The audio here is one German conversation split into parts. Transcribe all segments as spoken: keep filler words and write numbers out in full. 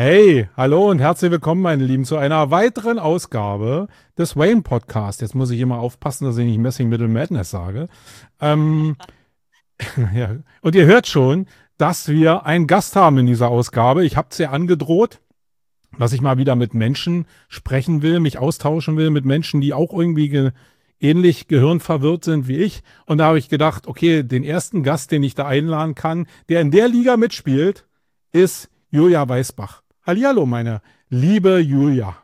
Hey, hallo und herzlich willkommen, meine Lieben, zu einer weiteren Ausgabe des Wayne Podcast. Jetzt muss ich immer aufpassen, dass ich nicht Messing Middle Madness sage. Ähm, ja. Und ihr hört schon, dass wir einen Gast haben in dieser Ausgabe. Ich habe es ja angedroht, dass ich mal wieder mit Menschen sprechen will, mich austauschen will mit Menschen, die auch irgendwie ge ähnlich gehirnverwirrt sind wie ich. Und da habe ich gedacht, okay, den ersten Gast, den ich da einladen kann, der in der Liga mitspielt, ist Julia Weisbach. Hallihallo, meine liebe Julia.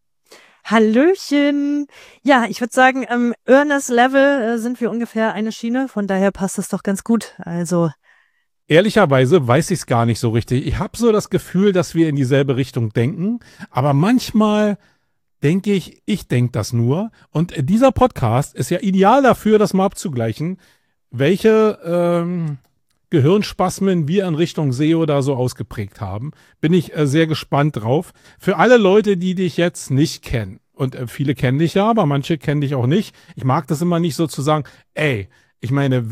Hallöchen. Ja, ich würde sagen, am Earnest-Level äh, sind wir ungefähr eine Schiene. Von daher passt es doch ganz gut. Also, Ehrlicherweise weiß ich es gar nicht so richtig. Ich habe so das Gefühl, dass wir in dieselbe Richtung denken, aber manchmal denke ich, ich denke das nur. Und dieser Podcast ist ja ideal dafür, das mal abzugleichen, welche ähm, Gehirnspasmen wir in Richtung S E O da so ausgeprägt haben. Bin ich äh, sehr gespannt drauf. Für alle Leute, die dich jetzt nicht kennen, und äh, viele kennen dich ja, aber manche kennen dich auch nicht. Ich mag das immer nicht so zu sagen, ey, ich meine,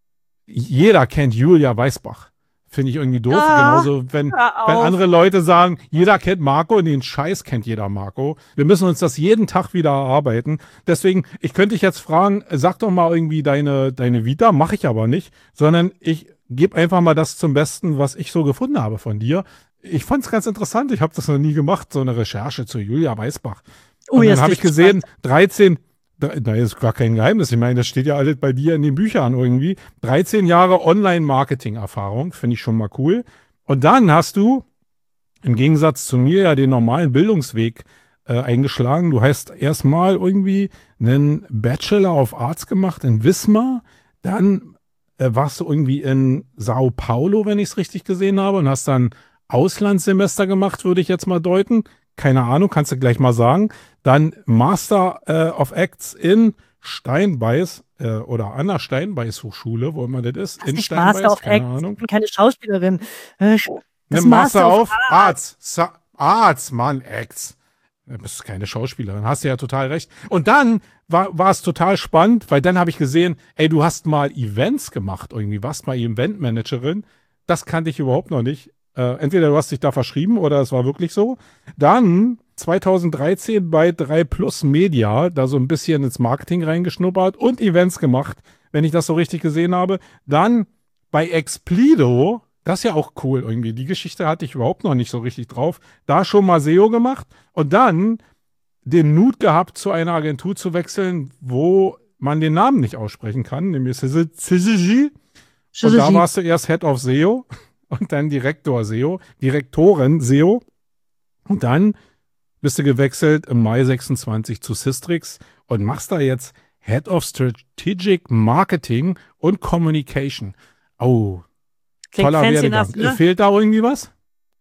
jeder kennt Julia Weisbach. Finde ich irgendwie doof. ah, Genauso, wenn, hör wenn auf. andere Leute sagen, jeder kennt Marco und den Scheiß kennt jeder Marco. Wir müssen uns das jeden Tag wieder erarbeiten. Deswegen, ich könnte dich jetzt fragen, sag doch mal irgendwie deine, deine Vita, mache ich aber nicht, sondern ich gebe einfach mal das zum Besten, was ich so gefunden habe von dir. Ich fand es ganz interessant. Ich habe das noch nie gemacht, so eine Recherche zu Julia Weisbach. Oh, Und dann jetzt habe bin ich ich gesehen, gespannt. dreizehn, Nein, das ist gar kein Geheimnis. Ich meine, das steht ja alles bei dir in den Büchern irgendwie. dreizehn Jahre Online-Marketing-Erfahrung, finde ich schon mal cool. Und dann hast du im Gegensatz zu mir ja den normalen Bildungsweg äh, eingeschlagen. Du hast erstmal irgendwie einen Bachelor of Arts gemacht in Wismar. Dann äh, warst du irgendwie in Sao Paulo, wenn ich es richtig gesehen habe, und hast dann Auslandssemester gemacht, würde ich jetzt mal deuten. Keine Ahnung, kannst du gleich mal sagen. Dann Master äh, of Acts in Steinbeiß äh, oder an der Steinbeiß Hochschule, wo immer das ist. Das ist In nicht Master Steinbeiß, of keine Acts. Ich Ahnung. bin keine Schauspielerin. Äh, Ne, Das Master Master of of Arts. Sa Arts, Mann, Acts. Du bist keine Schauspielerin, hast du ja total recht. Und dann war, war es total spannend, weil dann habe ich gesehen, ey, du hast mal Events gemacht irgendwie, warst mal Eventmanagerin. Das kannte ich überhaupt noch nicht. Äh, entweder du hast dich da verschrieben oder es war wirklich so. Dann zweitausenddreizehn bei drei Plus Media, da so ein bisschen ins Marketing reingeschnuppert und Events gemacht, wenn ich das so richtig gesehen habe. Dann bei Explido, das ist ja auch cool irgendwie. Die Geschichte hatte ich überhaupt noch nicht so richtig drauf. Da schon mal S E O gemacht und dann den Mut gehabt, zu einer Agentur zu wechseln, wo man den Namen nicht aussprechen kann, nämlich Syzygy. Und da Strategie. warst du erst Head of S E O und dann Direktor S E O, Direktorin S E O. Und dann bist du gewechselt im Mai sechsundzwanzig zu Systrix und machst da jetzt Head of Strategic Marketing und Communication. Oh, Klingt toller fancy Werdegang. enough, ne? Fehlt da irgendwie was?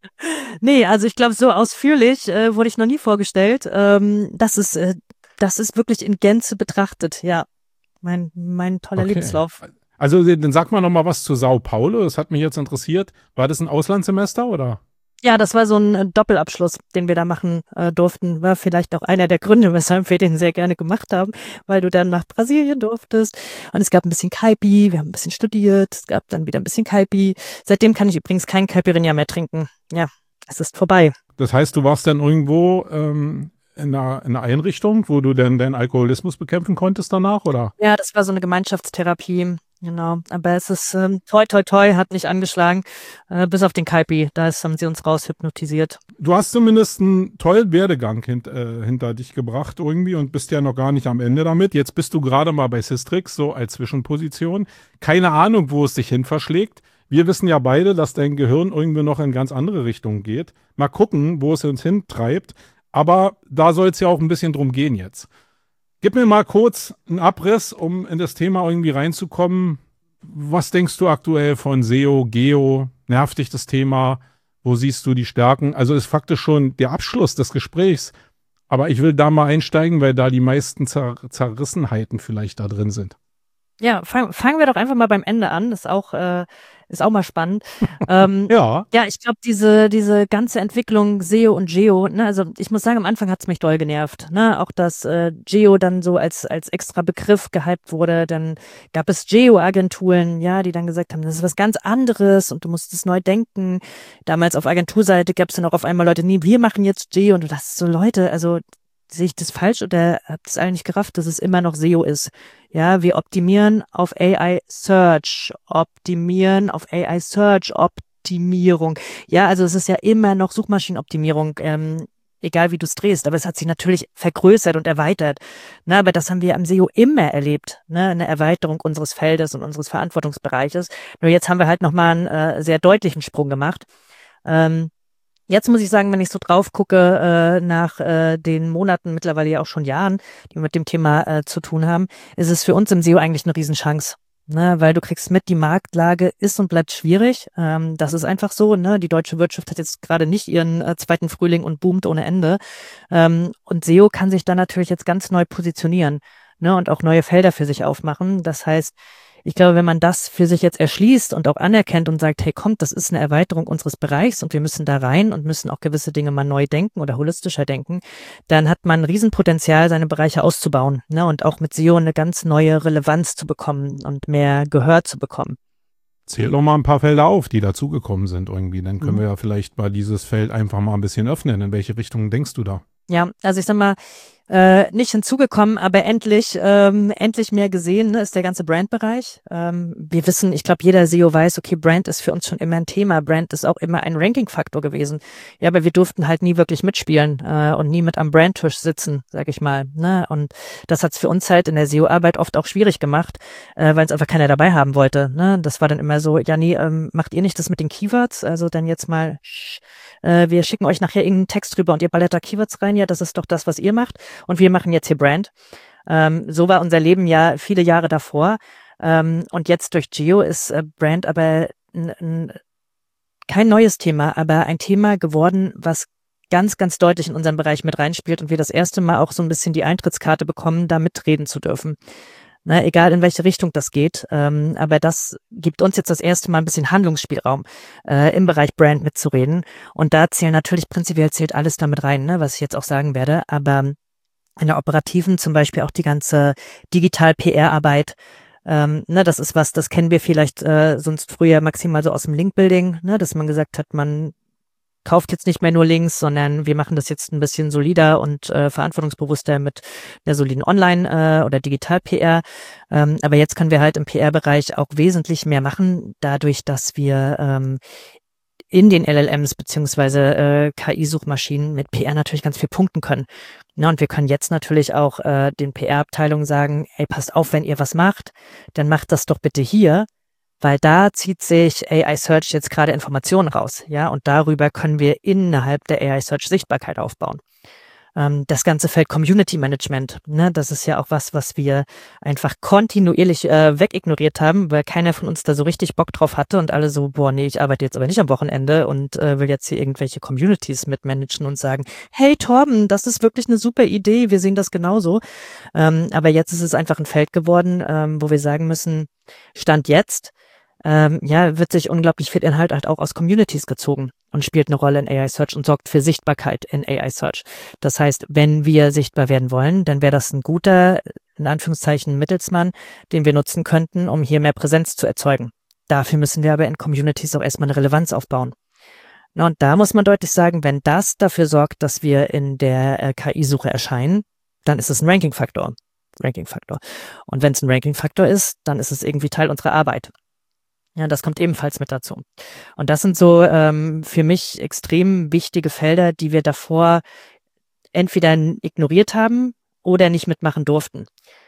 Nee, also ich glaube, so ausführlich äh, wurde ich noch nie vorgestellt. Ähm, das ist, äh, das ist wirklich in Gänze betrachtet. Ja, mein, mein toller Okay. Lebenslauf. Also dann sag mal noch mal was zu Sao Paulo. Das hat mich jetzt interessiert. War das ein Auslandssemester oder? Ja, das war so ein äh, Doppelabschluss, den wir da machen äh, durften. War vielleicht auch einer der Gründe, weshalb wir den sehr gerne gemacht haben, weil du dann nach Brasilien durftest. Und es gab ein bisschen Kaipi, wir haben ein bisschen studiert, es gab dann wieder ein bisschen Kaipi. Seitdem kann ich übrigens kein Caipirinha mehr trinken. Ja, es ist vorbei. Das heißt, du warst dann irgendwo ähm, in, einer, in einer Einrichtung, wo du dann deinen Alkoholismus bekämpfen konntest danach, oder? Ja, das war so eine Gemeinschaftstherapie. Genau, aber es ist ähm, toi toi toi, hat nicht angeschlagen, äh, bis auf den Kaipi, da ist, haben sie uns raushypnotisiert. Du hast zumindest einen tollen Werdegang hint, äh, hinter dich gebracht irgendwie und bist ja noch gar nicht am Ende damit. Jetzt bist du gerade mal bei Systrix, so als Zwischenposition. Keine Ahnung, wo es dich hin verschlägt. Wir wissen ja beide, dass dein Gehirn irgendwie noch in ganz andere Richtungen geht. Mal gucken, wo es uns hintreibt. Aber da soll es ja auch ein bisschen drum gehen jetzt. Gib mir mal kurz einen Abriss, um in das Thema irgendwie reinzukommen. Was denkst du aktuell von S E O, Geo? Nervt dich das Thema? Wo siehst du die Stärken? Also ist faktisch schon der Abschluss des Gesprächs. Aber ich will da mal einsteigen, weil da die meisten Zer Zerrissenheiten vielleicht da drin sind. Ja, fang, fangen wir doch einfach mal beim Ende an. Das ist auch, äh, ist auch mal spannend. ähm, Ja. ja, ich glaube, diese, diese ganze Entwicklung S E O und Geo, ne, also ich muss sagen, am Anfang hat es mich doll genervt. Ne? Auch dass äh, Geo dann so als, als extra Begriff gehypt wurde. Dann gab es Geo-Agenturen, ja, die dann gesagt haben, das ist was ganz anderes und du musst es neu denken. Damals auf Agenturseite gab es dann auch auf einmal Leute, nee, wir machen jetzt Geo und du dachtest so, Leute, also sehe ich das falsch oder habt ihr es eigentlich gerafft, dass es immer noch S E O ist? Ja, wir optimieren auf A I Search, optimieren auf A I Search Optimierung. Ja, also es ist ja immer noch Suchmaschinenoptimierung, ähm, egal wie du es drehst, aber es hat sich natürlich vergrößert und erweitert. Na, aber das haben wir am S E O immer erlebt, ne? Eine Erweiterung unseres Feldes und unseres Verantwortungsbereiches. Nur jetzt haben wir halt nochmal einen äh, sehr deutlichen Sprung gemacht. Ähm, Jetzt muss ich sagen, wenn ich so drauf gucke, äh, nach äh, den Monaten, mittlerweile ja auch schon Jahren, die wir mit dem Thema äh, zu tun haben, ist es für uns im S E O eigentlich eine Riesenchance. Ne, weil du kriegst mit, die Marktlage ist und bleibt schwierig. Ähm, das ist einfach so. Ne? Die deutsche Wirtschaft hat jetzt gerade nicht ihren äh, zweiten Frühling und boomt ohne Ende. Ähm, und S E O kann sich dann natürlich jetzt ganz neu positionieren, ne? Und auch neue Felder für sich aufmachen. Das heißt, ich glaube, wenn man das für sich jetzt erschließt und auch anerkennt und sagt, hey, kommt, das ist eine Erweiterung unseres Bereichs und wir müssen da rein und müssen auch gewisse Dinge mal neu denken oder holistischer denken, dann hat man ein Riesenpotenzial, seine Bereiche auszubauen, ne? Und auch mit S E O eine ganz neue Relevanz zu bekommen und mehr Gehör zu bekommen. Zähl doch mal ein paar Felder auf, die dazugekommen sind irgendwie. Dann können Mhm. wir ja vielleicht mal dieses Feld einfach mal ein bisschen öffnen. In welche Richtung denkst du da? Ja, also ich sag mal, äh, nicht hinzugekommen, aber endlich, ähm, endlich mehr gesehen, ne, ist der ganze Brandbereich. Ähm, wir wissen, ich glaube, jeder S E O weiß, okay, Brand ist für uns schon immer ein Thema. Brand ist auch immer ein Ranking-Faktor gewesen. Ja, aber wir durften halt nie wirklich mitspielen äh, und nie mit am Brandtisch sitzen, sag ich mal. Ne? Und das hat's für uns halt in der S E O-Arbeit oft auch schwierig gemacht, äh, weil es einfach keiner dabei haben wollte. Ne? Das war dann immer so, ja, nee, ähm, macht ihr nicht das mit den Keywords? Also dann jetzt mal, sch, äh, wir schicken euch nachher irgendeinen Text drüber und ihr ballert da Keywords rein. Ja, das ist doch das, was ihr macht. Und wir machen jetzt hier Brand. Ähm, so war unser Leben ja viele Jahre davor. Ähm, und jetzt durch Geo ist äh, Brand aber n, n, kein neues Thema, aber ein Thema geworden, was ganz, ganz deutlich in unseren Bereich mit reinspielt und wir das erste Mal auch so ein bisschen die Eintrittskarte bekommen, da mitreden zu dürfen. Na, egal in welche Richtung das geht. Ähm, aber das gibt uns jetzt das erste Mal ein bisschen Handlungsspielraum, äh, im Bereich Brand mitzureden. Und da zählen natürlich prinzipiell zählt alles damit rein, ne, was ich jetzt auch sagen werde. Aber in der operativen zum Beispiel auch die ganze Digital-P R-Arbeit. Ähm, ne, das ist was, das kennen wir vielleicht äh, sonst früher maximal so aus dem Link-Building, ne, dass man gesagt hat, man kauft jetzt nicht mehr nur Links, sondern wir machen das jetzt ein bisschen solider und äh, verantwortungsbewusster mit der soliden Online- äh, oder Digital-P R. Ähm, aber jetzt können wir halt im P R-Bereich auch wesentlich mehr machen, dadurch, dass wir ähm, in den L L Ms beziehungsweise äh, K I-Suchmaschinen mit P R natürlich ganz viel punkten können. Ja, und wir können jetzt natürlich auch äh, den P R-Abteilungen sagen, ey, passt auf, wenn ihr was macht, dann macht das doch bitte hier, weil da zieht sich A I Search jetzt gerade Informationen raus, ja, und darüber können wir innerhalb der A I Search Sichtbarkeit aufbauen. Ähm, das ganze Feld Community Management, ne, das ist ja auch was, was wir einfach kontinuierlich äh, wegignoriert haben, weil keiner von uns da so richtig Bock drauf hatte und alle so, boah, nee, ich arbeite jetzt aber nicht am Wochenende und äh, will jetzt hier irgendwelche Communities mitmanagen und sagen, hey Torben, das ist wirklich eine super Idee, wir sehen das genauso. Ähm, aber jetzt ist es einfach ein Feld geworden, ähm, wo wir sagen müssen, Stand jetzt, ähm, ja, wird sich unglaublich viel Inhalt halt auch aus Communities gezogen und spielt eine Rolle in A I Search und sorgt für Sichtbarkeit in A I Search. Das heißt, wenn wir sichtbar werden wollen, dann wäre das ein guter, in Anführungszeichen, Mittelsmann, den wir nutzen könnten, um hier mehr Präsenz zu erzeugen. Dafür müssen wir aber in Communities auch erstmal eine Relevanz aufbauen. Na, und da muss man deutlich sagen, wenn das dafür sorgt, dass wir in der äh, K I-Suche erscheinen, dann ist es ein Ranking-Faktor. Ranking-Faktor. Und wenn es ein Ranking-Faktor ist, dann ist es irgendwie Teil unserer Arbeit. Ja, das kommt ebenfalls mit dazu. Und das sind so ähm, für mich extrem wichtige Felder, die wir davor entweder ignoriert haben oder nicht mitmachen durften.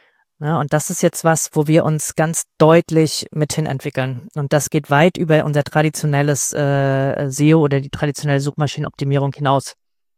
Ja, und das ist jetzt was, wo wir uns ganz deutlich mithin entwickeln. Und das geht weit über unser traditionelles äh, S E O oder die traditionelle Suchmaschinenoptimierung hinaus.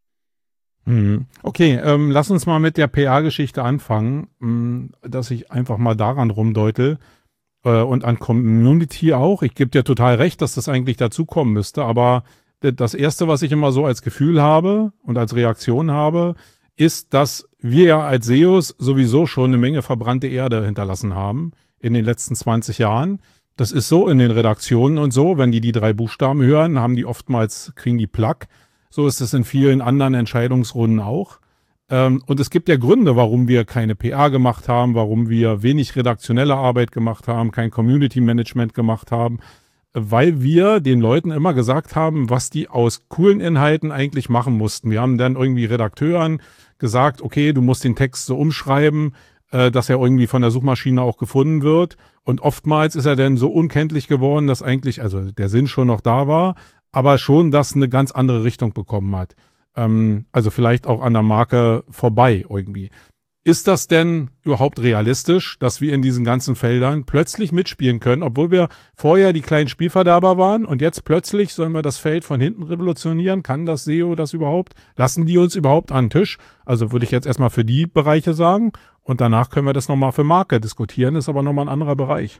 Okay, ähm, lass uns mal mit der P R-Geschichte anfangen, dass ich einfach mal daran rumdeutel. Und an Community auch. Ich gebe dir total recht, dass das eigentlich dazukommen müsste, aber das Erste, was ich immer so als Gefühl habe und als Reaktion habe, ist, dass wir ja als S E Os sowieso schon eine Menge verbrannte Erde hinterlassen haben in den letzten zwanzig Jahren. Das ist so in den Redaktionen und so, wenn die die drei Buchstaben hören, haben die oftmals, kriegen die Plack. So ist es in vielen anderen Entscheidungsrunden auch. Ähm, und es gibt ja Gründe, warum wir keine P R gemacht haben, warum wir wenig redaktionelle Arbeit gemacht haben, kein Community Management gemacht haben, weil wir den Leuten immer gesagt haben, was die aus coolen Inhalten eigentlich machen mussten. Wir haben dann irgendwie Redakteuren gesagt, okay, du musst den Text so umschreiben, äh, dass er irgendwie von der Suchmaschine auch gefunden wird. Und oftmals ist er dann so unkenntlich geworden, dass eigentlich, also der Sinn schon noch da war, aber schon das eine ganz andere Richtung bekommen hat. Ähm, also vielleicht auch an der Marke vorbei irgendwie. Ist das denn überhaupt realistisch, dass wir in diesen ganzen Feldern plötzlich mitspielen können, obwohl wir vorher die kleinen Spielverderber waren und jetzt plötzlich sollen wir das Feld von hinten revolutionieren? Kann das S E O das überhaupt? Lassen die uns überhaupt an den Tisch? Also würde ich jetzt erstmal für die Bereiche sagen und danach können wir das nochmal für Marke diskutieren, ist aber nochmal ein anderer Bereich.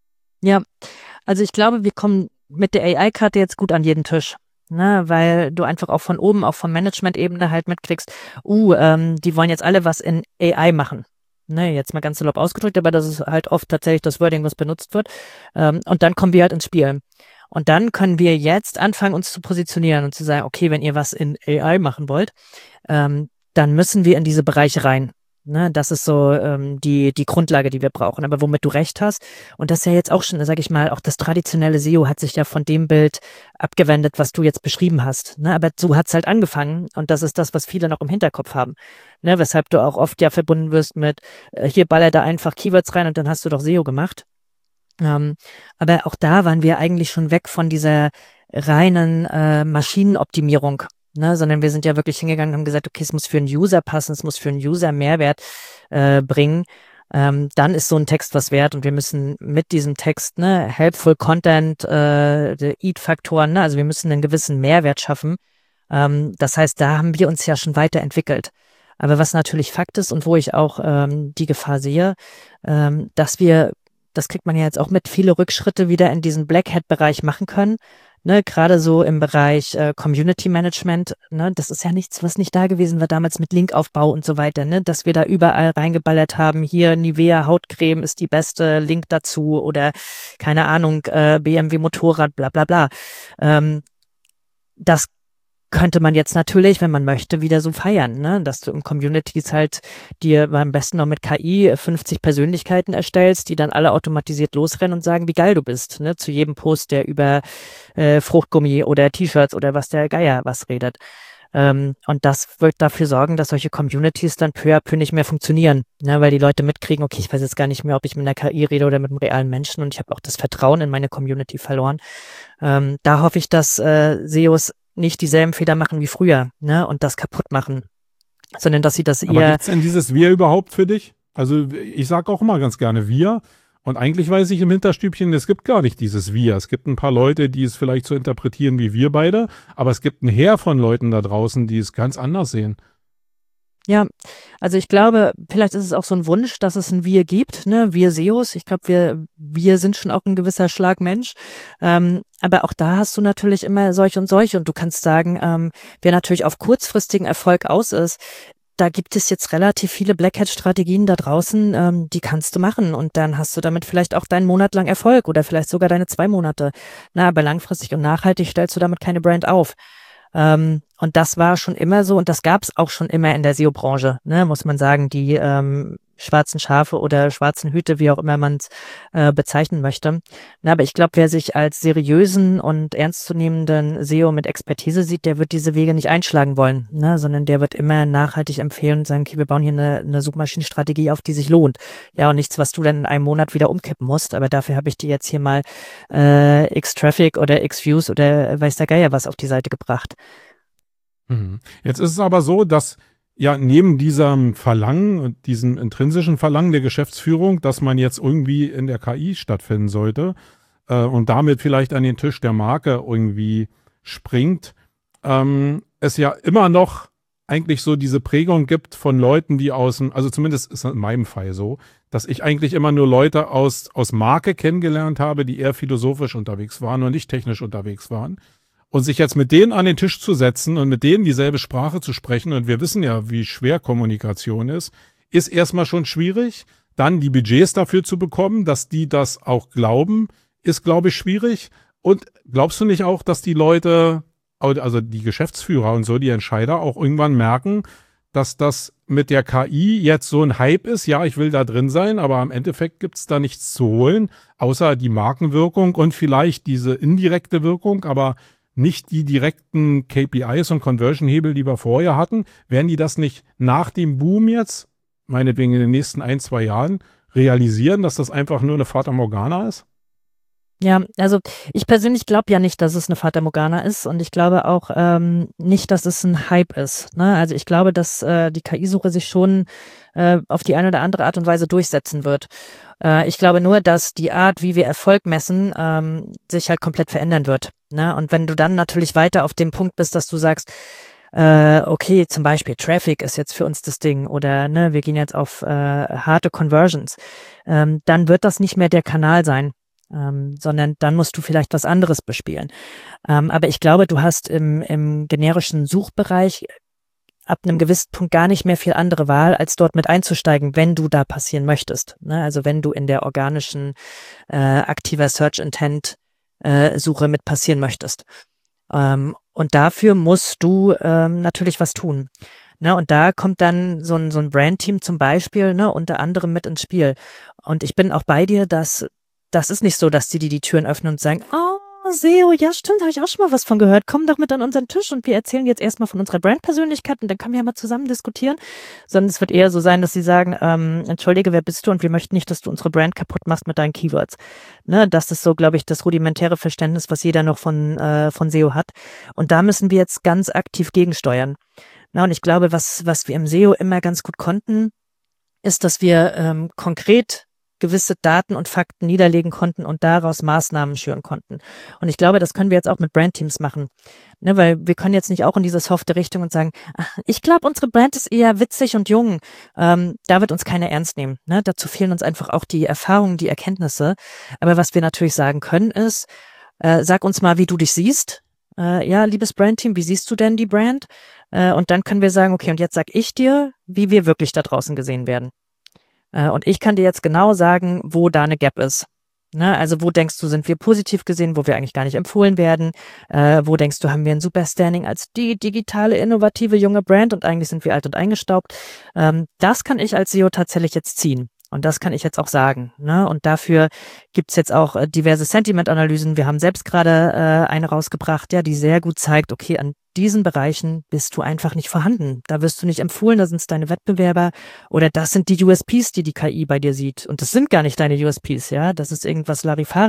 Ja, also ich glaube, wir kommen mit der A I-Karte jetzt gut an jeden Tisch. Ne, weil du einfach auch von oben, auch von Management-Ebene halt mitkriegst, uh, ähm, die wollen jetzt alle was in A I machen. Ne, jetzt mal ganz salopp ausgedrückt, aber das ist halt oft tatsächlich das Wording, was benutzt wird. Ähm, und dann kommen wir halt ins Spiel. Und dann können wir jetzt anfangen, uns zu positionieren und zu sagen, okay, wenn ihr was in A I machen wollt, ähm, dann müssen wir in diese Bereiche rein. Ne, das ist so ähm, die, die Grundlage, die wir brauchen. Aber womit du recht hast, und das ist ja jetzt auch schon, sag ich mal, auch das traditionelle S E O hat sich ja von dem Bild abgewendet, was du jetzt beschrieben hast. Ne, aber so hat's halt angefangen und das ist das, was viele noch im Hinterkopf haben. Ne, weshalb du auch oft ja verbunden wirst mit, äh, hier baller da einfach Keywords rein und dann hast du doch S E O gemacht. Ähm, aber auch da waren wir eigentlich schon weg von dieser reinen äh, Maschinenoptimierung. Ne, sondern wir sind ja wirklich hingegangen und haben gesagt, okay, es muss für einen User passen, es muss für einen User Mehrwert äh, bringen. Ähm, dann ist so ein Text was wert und wir müssen mit diesem Text, ne, helpful Content, äh, Eat-Faktoren, ne, also wir müssen einen gewissen Mehrwert schaffen. Ähm, das heißt, da haben wir uns ja schon weiterentwickelt. Aber was natürlich Fakt ist und wo ich auch ähm, die Gefahr sehe, ähm, dass wir, das kriegt man ja jetzt auch mit, viele Rückschritte wieder in diesen Black Hat-Bereich machen können. Ne, gerade so im Bereich äh, Community Management, ne, das ist ja nichts, was nicht da gewesen war damals mit Linkaufbau und so weiter, ne, dass wir da überall reingeballert haben, hier Nivea Hautcreme ist die beste, Link dazu oder keine Ahnung, äh, B M W Motorrad, bla bla bla. Ähm, das könnte man jetzt natürlich, wenn man möchte, wieder so feiern, ne? Dass du im Communities halt dir am besten noch mit K I fünfzig Persönlichkeiten erstellst, die dann alle automatisiert losrennen und sagen, wie geil du bist, ne? Zu jedem Post, der über äh, Fruchtgummi oder T-Shirts oder was der Geier was redet. Ähm, und das wird dafür sorgen, dass solche Communities dann peu à peu nicht mehr funktionieren, ne? Weil die Leute mitkriegen, okay, ich weiß jetzt gar nicht mehr, ob ich mit einer K I rede oder mit einem realen Menschen und ich habe auch das Vertrauen in meine Community verloren. Ähm, da hoffe ich, dass äh, S E Os nicht dieselben Fehler machen wie früher, ne, und das kaputt machen, sondern dass sie das Aber eher... gibt's denn dieses Wir überhaupt für dich? Also ich sage auch immer ganz gerne Wir und eigentlich weiß ich im Hinterstübchen, es gibt gar nicht dieses Wir. Es gibt ein paar Leute, die es vielleicht so interpretieren wie wir beide, aber es gibt ein Heer von Leuten da draußen, die es ganz anders sehen. Ja, also ich glaube, vielleicht ist es auch so ein Wunsch, dass es ein Wir gibt, ne, wir S E Os. Ich glaube, wir, wir sind schon auch ein gewisser Schlag Mensch. Ähm, aber auch da hast du natürlich immer solche und solche und du kannst sagen, ähm, wer natürlich auf kurzfristigen Erfolg aus ist, da gibt es jetzt relativ viele Black Hat Strategien da draußen, ähm, die kannst du machen und dann hast du damit vielleicht auch deinen Monat lang Erfolg oder vielleicht sogar deine zwei Monate. Na, aber langfristig und nachhaltig stellst du damit keine Brand auf. Ähm, und das war schon immer so und das gab es auch schon immer in der S E O-Branche, ne, muss man sagen, die ähm, schwarzen Schafe oder schwarzen Hüte, wie auch immer man es äh, bezeichnen möchte. Na, aber ich glaube, wer sich als seriösen und ernstzunehmenden S E O mit Expertise sieht, der wird diese Wege nicht einschlagen wollen, ne, sondern der wird immer nachhaltig empfehlen und sagen, okay, wir bauen hier eine, eine Suchmaschinenstrategie auf, die sich lohnt. Ja, und nichts, was du dann in einem Monat wieder umkippen musst, aber dafür habe ich dir jetzt hier mal äh, X-Traffic oder X-Views oder weiß der Geier was auf die Seite gebracht. Mhm. Jetzt ist es aber so, dass ja neben diesem Verlangen und diesem intrinsischen Verlangen der Geschäftsführung, dass man jetzt irgendwie in der K I stattfinden sollte äh, und damit vielleicht an den Tisch der Marke irgendwie springt, ähm, es ja immer noch eigentlich so diese Prägung gibt von Leuten, die aus dem, also zumindest ist es in meinem Fall so, dass ich eigentlich immer nur Leute aus, aus Marke kennengelernt habe, die eher philosophisch unterwegs waren und nicht technisch unterwegs waren. Und sich jetzt mit denen an den Tisch zu setzen und mit denen dieselbe Sprache zu sprechen, und wir wissen ja, wie schwer Kommunikation ist, ist erstmal schon schwierig. Dann die Budgets dafür zu bekommen, dass die das auch glauben, ist, glaube ich, schwierig. Und glaubst du nicht auch, dass die Leute, also die Geschäftsführer und so, die Entscheider auch irgendwann merken, dass das mit der K I jetzt so ein Hype ist? Ja, ich will da drin sein, aber im Endeffekt gibt es da nichts zu holen, außer die Markenwirkung und vielleicht diese indirekte Wirkung, aber nicht die direkten K P Is und Conversion-Hebel, die wir vorher hatten. Werden die das nicht nach dem Boom jetzt, meinetwegen in den nächsten ein, zwei Jahren, realisieren, dass das einfach nur eine Fata Morgana ist? Ja, also ich persönlich glaube ja nicht, dass es eine Fata Morgana ist und ich glaube auch ähm, nicht, dass es ein Hype ist. Ne? Also ich glaube, dass äh, die K I-Suche sich schon äh, auf die eine oder andere Art und Weise durchsetzen wird. Äh, ich glaube nur, dass die Art, wie wir Erfolg messen, ähm, sich halt komplett verändern wird. Ne? Und wenn du dann natürlich weiter auf dem Punkt bist, dass du sagst, äh, okay, zum Beispiel Traffic ist jetzt für uns das Ding oder ne, wir gehen jetzt auf äh, harte Conversions, ähm, dann wird das nicht mehr der Kanal sein. Ähm, sondern dann musst du vielleicht was anderes bespielen. Ähm, aber ich glaube, du hast im, im generischen Suchbereich ab einem gewissen Punkt gar nicht mehr viel andere Wahl, als dort mit einzusteigen, wenn du da passieren möchtest. Ne? Also wenn du in der organischen äh, aktiver Search Intent äh, Suche mit passieren möchtest. Ähm, und dafür musst du ähm, natürlich was tun. Ne, und da kommt dann so ein, so ein Brandteam zum Beispiel, ne, unter anderem mit ins Spiel. Und ich bin auch bei dir, dass das ist nicht so, dass die die, die Türen öffnen und sagen, oh, S E O, ja stimmt, habe ich auch schon mal was von gehört. Komm doch mit an unseren Tisch und wir erzählen jetzt erstmal von unserer Brandpersönlichkeit und dann können wir ja mal zusammen diskutieren. Sondern es wird eher so sein, dass sie sagen, ähm, entschuldige, wer bist du und wir möchten nicht, dass du unsere Brand kaputt machst mit deinen Keywords. Ne, das ist so, glaube ich, das rudimentäre Verständnis, was jeder noch von, äh, von S E O hat. Und da müssen wir jetzt ganz aktiv gegensteuern. Na, und ich glaube, was, was wir im S E O immer ganz gut konnten, ist, dass wir ähm, konkret gewisse Daten und Fakten niederlegen konnten und daraus Maßnahmen schüren konnten. Und ich glaube, das können wir jetzt auch mit Brandteams machen. Ne, weil wir können jetzt nicht auch in diese softe Richtung und sagen, ach, ich glaube, unsere Brand ist eher witzig und jung. Ähm, da wird uns keiner ernst nehmen. Ne? Dazu fehlen uns einfach auch die Erfahrungen, die Erkenntnisse. Aber was wir natürlich sagen können ist, äh, sag uns mal, wie du dich siehst. Äh, ja, liebes Brandteam, wie siehst du denn die Brand? Äh, und dann können wir sagen, okay, und jetzt sag ich dir, wie wir wirklich da draußen gesehen werden. Und ich kann dir jetzt genau sagen, wo da eine Gap ist. Ne? Also wo denkst du, sind wir positiv gesehen, wo wir eigentlich gar nicht empfohlen werden? Äh, wo denkst du, haben wir ein super Standing als die digitale, innovative, junge Brand und eigentlich sind wir alt und eingestaubt? Ähm, das kann ich als S E O tatsächlich jetzt ziehen. Und das kann ich jetzt auch sagen. Ne? Und dafür gibt's jetzt auch äh, diverse Sentiment-Analysen. Wir haben selbst gerade äh, eine rausgebracht, ja, die sehr gut zeigt, okay, an diesen Bereichen bist du einfach nicht vorhanden. Da wirst du nicht empfohlen, da sind es deine Wettbewerber oder das sind die U S Ps, die die K I bei dir sieht. Und das sind gar nicht deine U S Ps, ja. Das ist irgendwas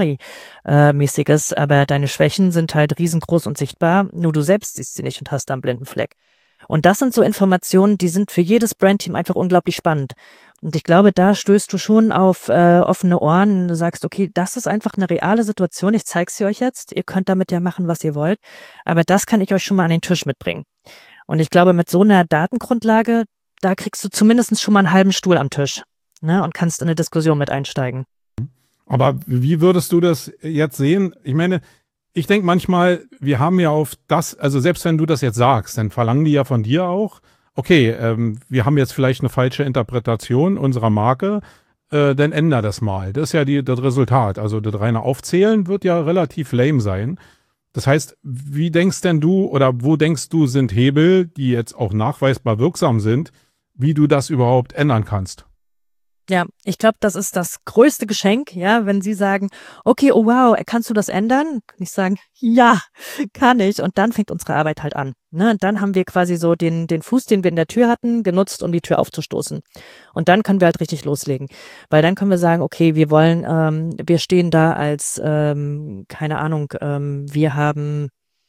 Larifari-mäßiges, aber deine Schwächen sind halt riesengroß und sichtbar, nur du selbst siehst sie nicht und hast da einen blinden Fleck. Und das sind so Informationen, die sind für jedes Brandteam einfach unglaublich spannend. Und ich glaube, da stößt du schon auf äh, offene Ohren. Du sagst, okay, das ist einfach eine reale Situation. Ich zeige sie euch jetzt. Ihr könnt damit ja machen, was ihr wollt. Aber das kann ich euch schon mal an den Tisch mitbringen. Und ich glaube, mit so einer Datengrundlage, da kriegst du zumindest schon mal einen halben Stuhl am Tisch, ne, und kannst in eine Diskussion mit einsteigen. Aber wie würdest du das jetzt sehen? Ich meine, ich denke manchmal, wir haben ja auf das, also selbst wenn du das jetzt sagst, dann verlangen die ja von dir auch, okay, ähm, wir haben jetzt vielleicht eine falsche Interpretation unserer Marke, äh, dann änder das mal. Das ist ja die, das Resultat. Also das reine Aufzählen wird ja relativ lame sein. Das heißt, wie denkst denn du oder wo denkst du sind Hebel, die jetzt auch nachweisbar wirksam sind, wie du das überhaupt ändern kannst? Ja, ich glaube, das ist das größte Geschenk, ja, wenn sie sagen, okay, oh wow, kannst du das ändern? Kann ich sagen, ja, kann ich. Und dann fängt unsere Arbeit halt an. Ne? Dann haben wir quasi so den, den Fuß, den wir in der Tür hatten, genutzt, um die Tür aufzustoßen. Und dann können wir halt richtig loslegen. Weil dann können wir sagen, okay, wir wollen, ähm, wir stehen da als, ähm, keine Ahnung, ähm, wir haben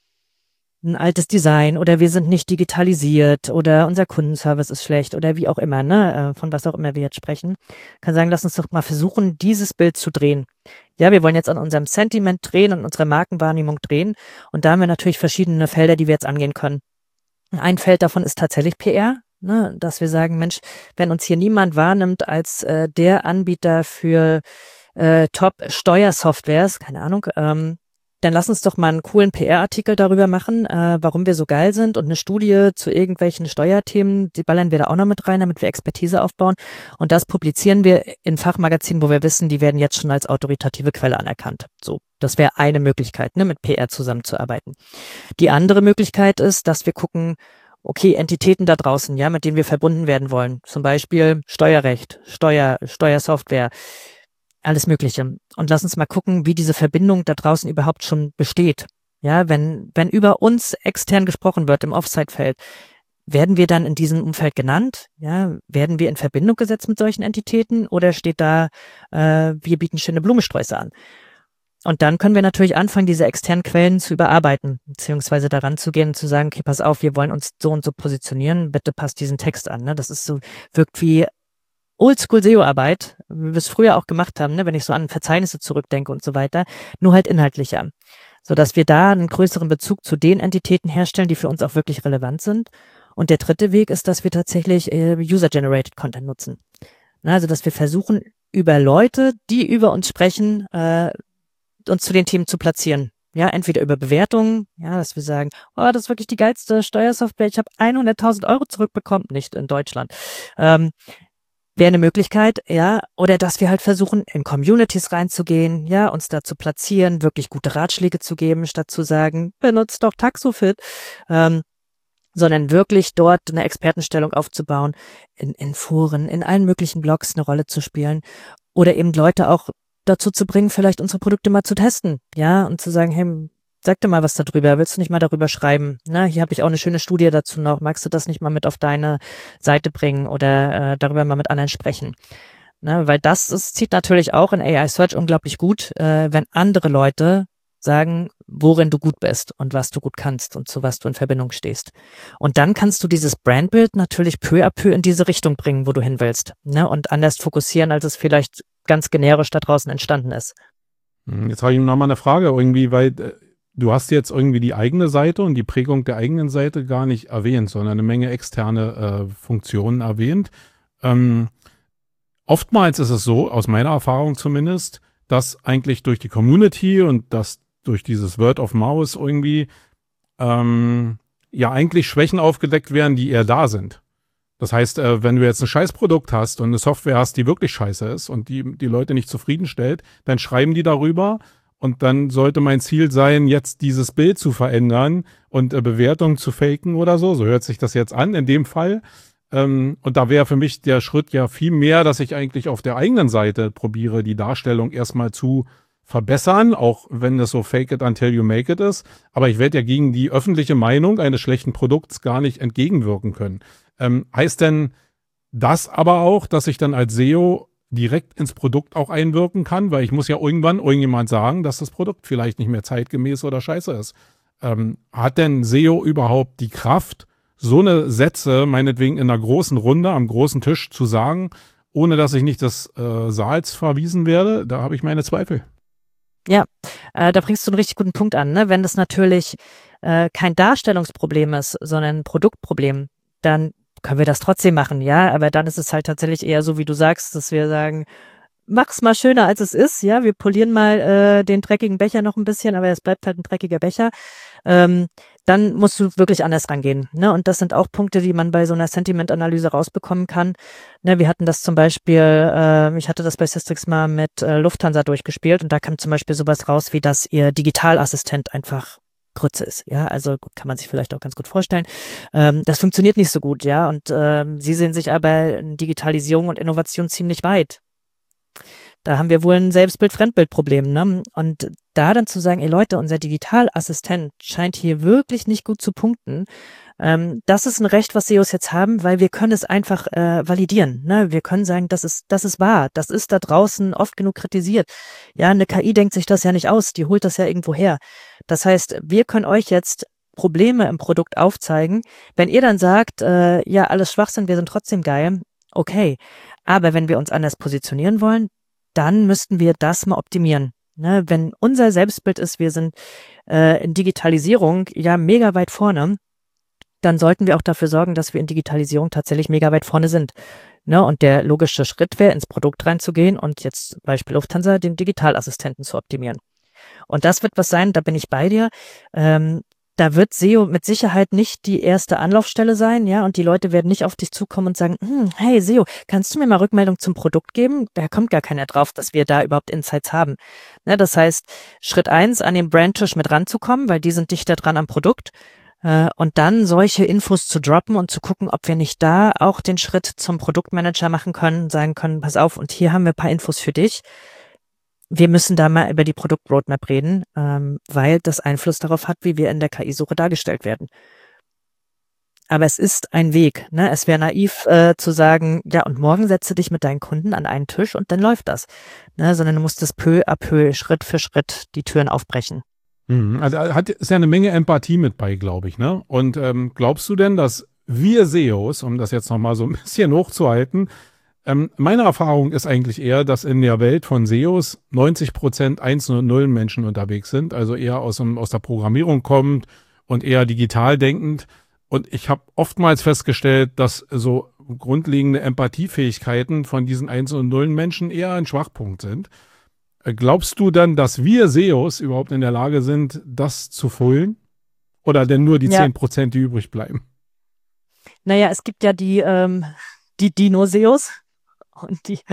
ein altes Design oder wir sind nicht digitalisiert oder unser Kundenservice ist schlecht oder wie auch immer, ne, von was auch immer wir jetzt sprechen, kann sagen, lass uns doch mal versuchen, dieses Bild zu drehen. Ja, wir wollen jetzt an unserem Sentiment drehen und unserer Markenwahrnehmung drehen und da haben wir natürlich verschiedene Felder, die wir jetzt angehen können. Ein Feld davon ist tatsächlich P R, ne, dass wir sagen, Mensch, wenn uns hier niemand wahrnimmt als äh, der Anbieter für äh, Top-Steuersoftwares, keine Ahnung, ähm, dann lass uns doch mal einen coolen P R-Artikel darüber machen, äh, warum wir so geil sind und eine Studie zu irgendwelchen Steuerthemen, die ballern wir da auch noch mit rein, damit wir Expertise aufbauen. Und das publizieren wir in Fachmagazinen, wo wir wissen, die werden jetzt schon als autoritative Quelle anerkannt. So, das wäre eine Möglichkeit, ne, mit P R zusammenzuarbeiten. Die andere Möglichkeit ist, dass wir gucken, okay, Entitäten da draußen, ja, mit denen wir verbunden werden wollen. Zum Beispiel Steuerrecht, Steuer, Steuersoftware, alles Mögliche. Und lass uns mal gucken, wie diese Verbindung da draußen überhaupt schon besteht. Ja, wenn, wenn über uns extern gesprochen wird im Offsite-Feld, werden wir dann in diesem Umfeld genannt? Ja, werden wir in Verbindung gesetzt mit solchen Entitäten oder steht da, äh, wir bieten schöne Blumensträuße an? Und dann können wir natürlich anfangen, diese externen Quellen zu überarbeiten, beziehungsweise daran zu gehen und zu sagen, okay, pass auf, wir wollen uns so und so positionieren, bitte passt diesen Text an. Ne? Das ist so, wirkt wie Oldschool-S E O-Arbeit, wie wir es früher auch gemacht haben, ne? Wenn ich so an Verzeichnisse zurückdenke und so weiter, nur halt inhaltlicher, sodass wir da einen größeren Bezug zu den Entitäten herstellen, die für uns auch wirklich relevant sind. Und der dritte Weg ist, dass wir tatsächlich äh, User-Generated Content nutzen. Na, also, dass wir versuchen, über Leute, die über uns sprechen, äh, uns zu den Themen zu platzieren. Ja, entweder über Bewertungen, ja, dass wir sagen, oh, das ist wirklich die geilste Steuersoftware, ich habe hunderttausend Euro zurückbekommen, nicht in Deutschland. Ähm, wäre eine Möglichkeit, ja, oder dass wir halt versuchen, in Communities reinzugehen, ja, uns da zu platzieren, wirklich gute Ratschläge zu geben, statt zu sagen, benutzt doch Taxofit, ähm, sondern wirklich dort eine Expertenstellung aufzubauen, in, in Foren, in allen möglichen Blogs eine Rolle zu spielen oder eben Leute auch dazu zu bringen, vielleicht unsere Produkte mal zu testen, ja, und zu sagen, hey, sag dir mal was darüber, willst du nicht mal darüber schreiben? Na, hier habe ich auch eine schöne Studie dazu noch, magst du das nicht mal mit auf deine Seite bringen oder äh, darüber mal mit anderen sprechen? Na, weil das, das zieht natürlich auch in A I Search unglaublich gut, äh, wenn andere Leute sagen, worin du gut bist und was du gut kannst und zu was du in Verbindung stehst. Und dann kannst du dieses Brandbild natürlich peu à peu in diese Richtung bringen, wo du hin willst, ne, und anders fokussieren, als es vielleicht ganz generisch da draußen entstanden ist. Jetzt habe ich noch mal eine Frage irgendwie, weil äh, du hast jetzt irgendwie die eigene Seite und die Prägung der eigenen Seite gar nicht erwähnt, sondern eine Menge externe äh, Funktionen erwähnt. Ähm, oftmals ist es so, aus meiner Erfahrung zumindest, dass eigentlich durch die Community und das durch dieses Word of Mouth irgendwie ähm, ja eigentlich Schwächen aufgedeckt werden, die eher da sind. Das heißt, äh, wenn du jetzt ein Scheißprodukt hast und eine Software hast, die wirklich scheiße ist und die die Leute nicht zufriedenstellt, dann schreiben die darüber und dann sollte mein Ziel sein, jetzt dieses Bild zu verändern und äh, Bewertungen zu faken oder so. So hört sich das jetzt an in dem Fall. Ähm, und da wäre für mich der Schritt ja viel mehr, dass ich eigentlich auf der eigenen Seite probiere, die Darstellung erstmal zu verbessern, auch wenn das so fake it until you make it ist. Aber ich werde ja gegen die öffentliche Meinung eines schlechten Produkts gar nicht entgegenwirken können. Ähm, heißt denn das aber auch, dass ich dann als S E O direkt ins Produkt auch einwirken kann? Weil ich muss ja irgendwann irgendjemand sagen, dass das Produkt vielleicht nicht mehr zeitgemäß oder scheiße ist. Ähm, hat denn S E O überhaupt die Kraft, so eine Sätze meinetwegen in einer großen Runde am großen Tisch zu sagen, ohne dass ich nicht des äh, Saals verwiesen werde? Da habe ich meine Zweifel. Ja, äh, da bringst du einen richtig guten Punkt an, ne? Wenn das natürlich äh, kein Darstellungsproblem ist, sondern ein Produktproblem, dann können wir das trotzdem machen, ja, aber dann ist es halt tatsächlich eher so, wie du sagst, dass wir sagen, mach's mal schöner, als es ist, ja, wir polieren mal äh, den dreckigen Becher noch ein bisschen, aber es bleibt halt ein dreckiger Becher, ähm, dann musst du wirklich anders rangehen, ne, und das sind auch Punkte, die man bei so einer Sentiment-Analyse rausbekommen kann, ne, wir hatten das zum Beispiel, äh, ich hatte das bei Systrix mal mit äh, Lufthansa durchgespielt und da kam zum Beispiel sowas raus, wie dass ihr Digitalassistent einfach Grütze ist, ja, also gut, kann man sich vielleicht auch ganz gut vorstellen. Ähm, das funktioniert nicht so gut, ja, und ähm, sie sehen sich aber in Digitalisierung und Innovation ziemlich weit. Da haben wir wohl ein Selbstbild-Fremdbild-Problem, ne? Und da dann zu sagen, ey Leute, unser Digitalassistent scheint hier wirklich nicht gut zu punkten, ähm, das ist ein Recht, was S E Os jetzt haben, weil wir können es einfach äh, validieren, ne? Wir können sagen, das ist, das ist wahr, das ist da draußen oft genug kritisiert. Ja, eine K I denkt sich das ja nicht aus, die holt das ja irgendwo her. Das heißt, wir können euch jetzt Probleme im Produkt aufzeigen. Wenn ihr dann sagt, äh, ja, alles Schwachsinn, wir sind trotzdem geil, okay. Aber wenn wir uns anders positionieren wollen, dann müssten wir das mal optimieren. Ne? Wenn unser Selbstbild ist, wir sind äh, in Digitalisierung ja mega weit vorne, dann sollten wir auch dafür sorgen, dass wir in Digitalisierung tatsächlich mega weit vorne sind. Ne? Und der logische Schritt wäre, ins Produkt reinzugehen und jetzt Beispiel Lufthansa, den Digitalassistenten zu optimieren. Und das wird was sein, da bin ich bei dir. Ähm, da wird S E O mit Sicherheit nicht die erste Anlaufstelle sein, ja, und die Leute werden nicht auf dich zukommen und sagen, hm, hey S E O, kannst du mir mal Rückmeldung zum Produkt geben? Da kommt gar keiner drauf, dass wir da überhaupt Insights haben. Ne, das heißt, Schritt eins, an den Brandtisch mit ranzukommen, weil die sind dichter dran am Produkt. Äh, und dann solche Infos zu droppen und zu gucken, ob wir nicht da auch den Schritt zum Produktmanager machen können, sagen können, pass auf, und hier haben wir ein paar Infos für dich. Wir müssen da mal über die Produktroadmap reden, ähm, weil das Einfluss darauf hat, wie wir in der K I-Suche dargestellt werden. Aber es ist ein Weg. Ne? Es wäre naiv äh, zu sagen, ja, und morgen setze dich mit deinen Kunden an einen Tisch und dann läuft das. Ne? Sondern du musst das peu à peu, Schritt für Schritt die Türen aufbrechen. Mhm. Also hat, ist ja eine Menge Empathie mit bei, glaube ich. Ne? Und ähm, glaubst du denn, dass wir S E Os, um das jetzt nochmal so ein bisschen hochzuhalten, Ähm, meine Erfahrung ist eigentlich eher, dass in der Welt von S E Os neunzig Prozent Einsen- und Nullen-Menschen unterwegs sind, also eher aus, dem, aus der Programmierung kommt und eher digital denkend. Und ich habe oftmals festgestellt, dass so grundlegende Empathiefähigkeiten von diesen Einsen- und Nullen-Menschen eher ein Schwachpunkt sind. Äh, Glaubst du dann, dass wir S E Os überhaupt in der Lage sind, das zu füllen? Oder denn nur die Ja, zehn Prozent, die übrig bleiben? naja, es gibt ja die, ähm, die Dino-S E Os und die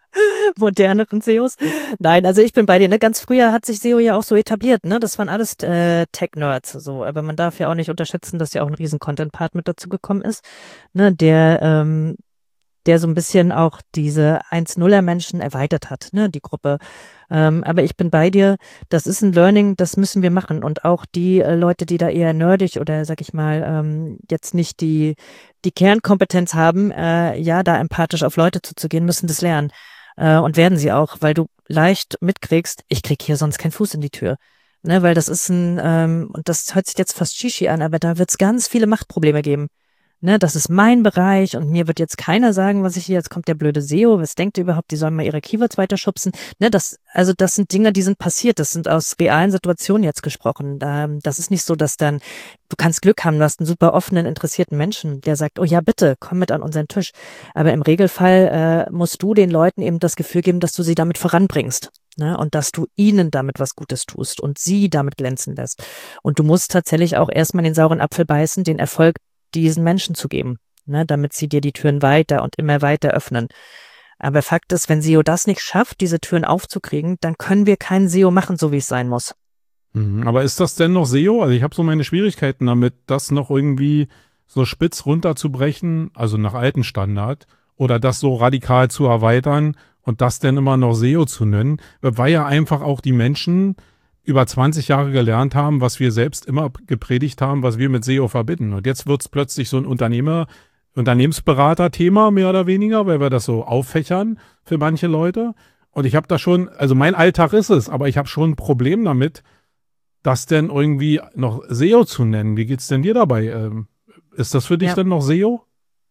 moderneren S E Os. Nein, also ich bin bei dir. Ne? Ganz früher hat sich S E O ja auch so etabliert. Ne? Das waren alles äh, Tech-Nerds. So. Aber man darf ja auch nicht unterschätzen, dass ja auch ein riesen Content-Part mit dazu gekommen ist, ne? der, ähm, der so ein bisschen auch diese eins-Nuller-Menschen erweitert hat, ne? die Gruppe. Ähm, aber ich bin bei dir. Das ist ein Learning, das müssen wir machen. Und auch die äh, Leute, die da eher nerdig oder, sag ich mal, ähm, jetzt nicht die, die Kernkompetenz haben, äh, ja, da empathisch auf Leute zuzugehen, müssen das lernen. Äh, und werden sie auch, weil du leicht mitkriegst, ich krieg hier sonst keinen Fuß in die Tür. Ne, weil das ist ein, ähm, und das hört sich jetzt fast Shishi an, aber da wird es ganz viele Machtprobleme geben. Ne, das ist mein Bereich und mir wird jetzt keiner sagen, was ich hier, jetzt kommt der blöde S E O, was denkt ihr überhaupt, die sollen mal ihre Keywords weiterschubsen. Ne, das, also das sind Dinge, die sind passiert, das sind aus realen Situationen jetzt gesprochen. Ähm, das ist nicht so, dass dann, du kannst Glück haben, du hast einen super offenen, interessierten Menschen, der sagt, oh ja, bitte, komm mit an unseren Tisch. Aber im Regelfall äh, musst du den Leuten eben das Gefühl geben, dass du sie damit voranbringst. Ne, und dass du ihnen damit was Gutes tust und sie damit glänzen lässt. Und du musst tatsächlich auch erstmal den sauren Apfel beißen, den Erfolg diesen Menschen zu geben, ne, damit sie dir die Türen weiter und immer weiter öffnen. Aber Fakt ist, wenn S E O das nicht schafft, diese Türen aufzukriegen, dann können wir kein S E O machen, so wie es sein muss. Mhm. Aber ist das denn noch S E O? Also ich habe so meine Schwierigkeiten damit, das noch irgendwie so spitz runterzubrechen, also nach alten Standard, oder das so radikal zu erweitern und das dann immer noch S E O zu nennen, weil ja einfach auch die Menschen über zwanzig Jahre gelernt haben, was wir selbst immer gepredigt haben, was wir mit S E O verbinden. Und jetzt wird es plötzlich so ein Unternehmer, Unternehmensberater-Thema, mehr oder weniger, weil wir das so auffächern für manche Leute. Und ich habe da schon, also mein Alltag ist es, aber ich habe schon ein Problem damit, das denn irgendwie noch S E O zu nennen. Wie geht's denn dir dabei? Ähm, ist das für dich Ja. dann noch S E O?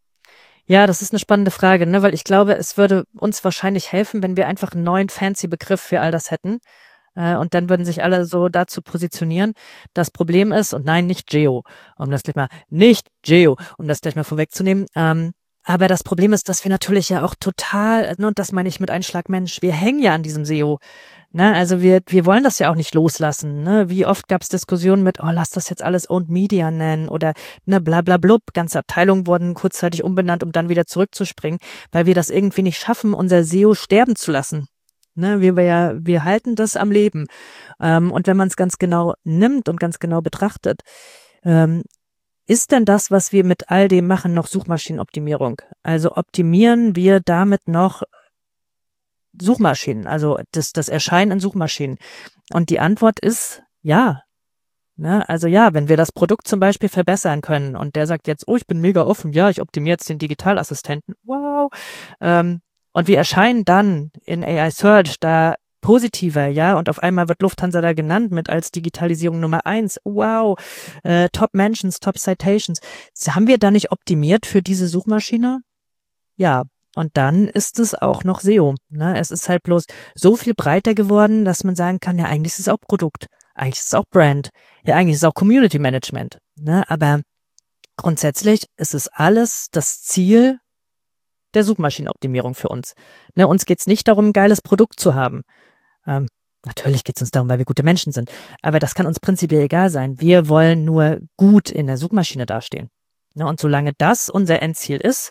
Ja, das ist eine spannende Frage, ne, weil ich glaube, es würde uns wahrscheinlich helfen, wenn wir einfach einen neuen fancy Begriff für all das hätten. Äh, und dann würden sich alle so dazu positionieren. Das Problem ist, und nein, nicht Geo, um das gleich mal, nicht Geo, um das gleich mal vorwegzunehmen. Ähm, aber das Problem ist, dass wir natürlich ja auch total, ne, und das meine ich mit Einschlag Mensch, wir hängen ja an diesem S E O. Ne? Also wir, wir wollen das ja auch nicht loslassen. Ne? Wie oft gab es Diskussionen mit, oh, lass das jetzt alles Owned Media nennen oder ne, bla bla blub. Ganze Abteilungen wurden kurzzeitig umbenannt, um dann wieder zurückzuspringen, weil wir das irgendwie nicht schaffen, unser S E O sterben zu lassen. Ne, wir, wir, ja, wir halten das am Leben. Ähm, und wenn man es ganz genau nimmt und ganz genau betrachtet, ähm, ist denn das, was wir mit all dem machen, noch Suchmaschinenoptimierung? Also optimieren wir damit noch Suchmaschinen, also das, das Erscheinen in Suchmaschinen? Und die Antwort ist ja. Ne? Also ja, wenn wir das Produkt zum Beispiel verbessern können und der sagt jetzt, oh, ich bin mega offen, ja, ich optimiere jetzt den Digitalassistenten, wow, ähm, und wir erscheinen dann in A I Search da positiver, ja, und auf einmal wird Lufthansa da genannt mit als Digitalisierung Nummer eins. Wow, äh, Top Mentions, Top Citations. Haben wir da nicht optimiert für diese Suchmaschine? Ja, und dann ist es auch noch S E O. Ne? Es ist halt bloß so viel breiter geworden, dass man sagen kann, ja, eigentlich ist es auch Produkt, eigentlich ist es auch Brand, ja, eigentlich ist es auch Community Management. Ne? Aber grundsätzlich ist es alles das Ziel der Suchmaschinenoptimierung für uns. Ne, uns geht's nicht darum, ein geiles Produkt zu haben. Ähm, Natürlich geht es uns darum, weil wir gute Menschen sind. Aber das kann uns prinzipiell egal sein. Wir wollen nur gut in der Suchmaschine dastehen. Ne, und solange das unser Endziel ist,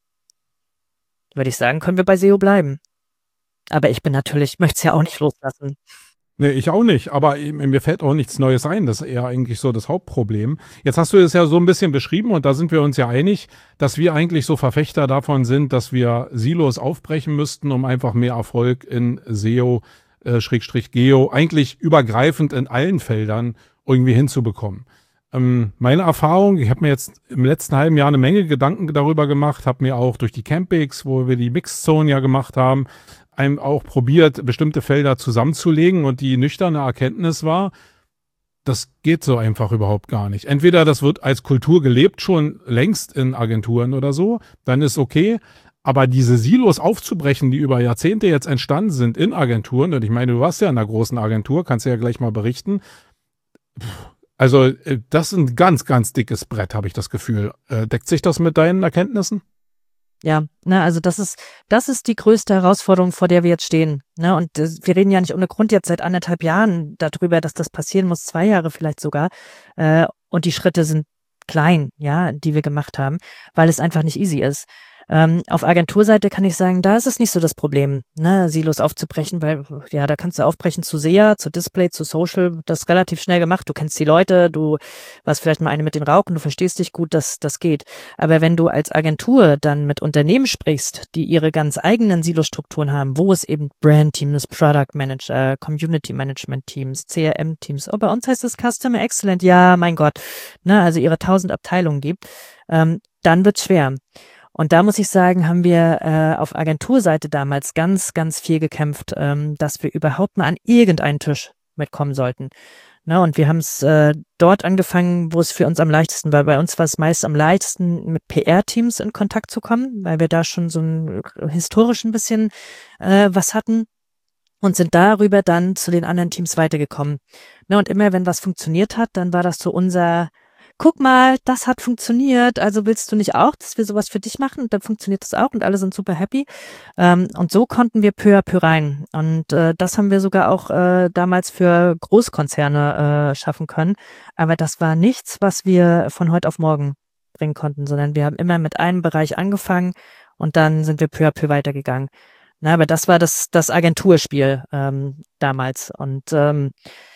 würde ich sagen, können wir bei S E O bleiben. Aber ich bin natürlich, möchte es ja auch nicht loslassen. Nee, ich auch nicht, aber mir fällt auch nichts Neues ein. Das ist eher eigentlich so das Hauptproblem. Jetzt hast du es ja so ein bisschen beschrieben und da sind wir uns ja einig, dass wir eigentlich so Verfechter davon sind, dass wir Silos aufbrechen müssten, um einfach mehr Erfolg in S E O, äh, Schrägstrich Geo, eigentlich übergreifend in allen Feldern irgendwie hinzubekommen. Ähm, meine Erfahrung, ich habe mir jetzt im letzten halben Jahr eine Menge Gedanken darüber gemacht, habe mir auch durch die Campix, wo wir die Mixzone ja gemacht haben, einem auch probiert, bestimmte Felder zusammenzulegen und die nüchterne Erkenntnis war, das geht so einfach überhaupt gar nicht. Entweder das wird als Kultur gelebt, schon längst in Agenturen oder so, dann ist okay, aber diese Silos aufzubrechen, die über Jahrzehnte jetzt entstanden sind in Agenturen, und ich meine, du warst ja in einer großen Agentur, kannst du ja gleich mal berichten, also das ist ein ganz, ganz dickes Brett, habe ich das Gefühl. Äh, deckt sich das mit deinen Erkenntnissen? Ja, ne, also das ist, das ist die größte Herausforderung, vor der wir jetzt stehen. Ne? Und äh, wir reden ja nicht ohne Grund jetzt seit anderthalb Jahren darüber, dass das passieren muss, zwei Jahre vielleicht sogar. Äh, und die Schritte sind klein, ja, die wir gemacht haben, weil es einfach nicht easy ist. Ähm, auf Agenturseite kann ich sagen, da ist es nicht so das Problem, ne, Silos aufzubrechen, weil ja, da kannst du aufbrechen zu S E A, zu Display, zu Social, das ist relativ schnell gemacht. Du kennst die Leute, du warst vielleicht mal eine mit den Rauchen, du verstehst dich gut, dass das geht. Aber wenn du als Agentur dann mit Unternehmen sprichst, die ihre ganz eigenen Silostrukturen haben, wo es eben Brand-Teams, Product Manager, Community Management Teams, C R M-Teams, oh, bei uns heißt es Customer Excellent, ja, mein Gott, ne, also ihre tausend Abteilungen gibt, ähm, dann wird's schwer. Und da muss ich sagen, haben wir äh, auf Agenturseite damals ganz, ganz viel gekämpft, ähm, dass wir überhaupt mal an irgendeinen Tisch mitkommen sollten. Ne, und wir haben es äh, dort angefangen, wo es für uns am leichtesten war. Bei uns war es meist am leichtesten, mit P R-Teams in Kontakt zu kommen, weil wir da schon so ein historisch ein bisschen äh, was hatten und sind darüber dann zu den anderen Teams weitergekommen. Ne, und immer, wenn was funktioniert hat, dann war das so unser guck mal, das hat funktioniert, also willst du nicht auch, dass wir sowas für dich machen? Und dann funktioniert das auch und alle sind super happy. Ähm, und so konnten wir peu à peu rein. Und äh, das haben wir sogar auch äh, damals für Großkonzerne äh, schaffen können. Aber das war nichts, was wir von heute auf morgen bringen konnten, sondern wir haben immer mit einem Bereich angefangen und dann sind wir peu à peu weitergegangen. Na, aber das war das, das Agenturspiel ähm, damals. Und ähm,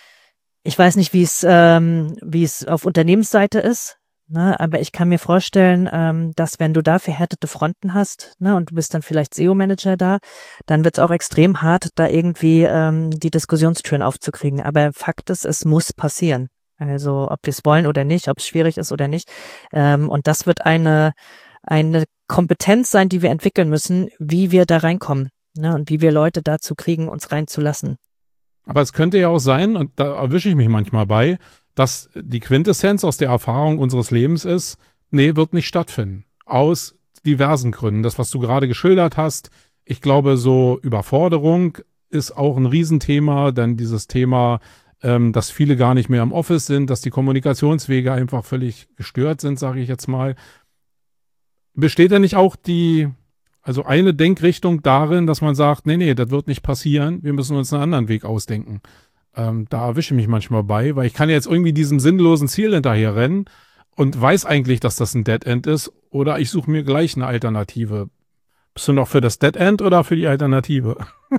ich weiß nicht, wie es ähm, wie es auf Unternehmensseite ist, ne, aber ich kann mir vorstellen, ähm, dass wenn du da verhärtete Fronten hast, ne, und du bist dann vielleicht S E O-Manager da, dann wird es auch extrem hart, da irgendwie ähm, die Diskussionstüren aufzukriegen. Aber Fakt ist, es muss passieren. Also ob wir es wollen oder nicht, ob es schwierig ist oder nicht. Ähm, und das wird eine, eine Kompetenz sein, die wir entwickeln müssen, wie wir da reinkommen, ne, und wie wir Leute dazu kriegen, uns reinzulassen. Aber es könnte ja auch sein, und da erwische ich mich manchmal bei, dass die Quintessenz aus der Erfahrung unseres Lebens ist, nee, wird nicht stattfinden. Aus diversen Gründen. Das, was du gerade geschildert hast, ich glaube, so Überforderung ist auch ein Riesenthema, denn dieses Thema, ähm, dass viele gar nicht mehr im Office sind, dass die Kommunikationswege einfach völlig gestört sind, sage ich jetzt mal. Besteht da nicht auch die... Also eine Denkrichtung darin, dass man sagt, nee, nee, das wird nicht passieren, wir müssen uns einen anderen Weg ausdenken. Ähm, da erwische ich mich manchmal bei, weil ich kann jetzt irgendwie diesem sinnlosen Ziel hinterher rennen und weiß eigentlich, dass das ein Dead End ist, oder ich suche mir gleich eine Alternative. Bist du noch für das Dead End oder für die Alternative?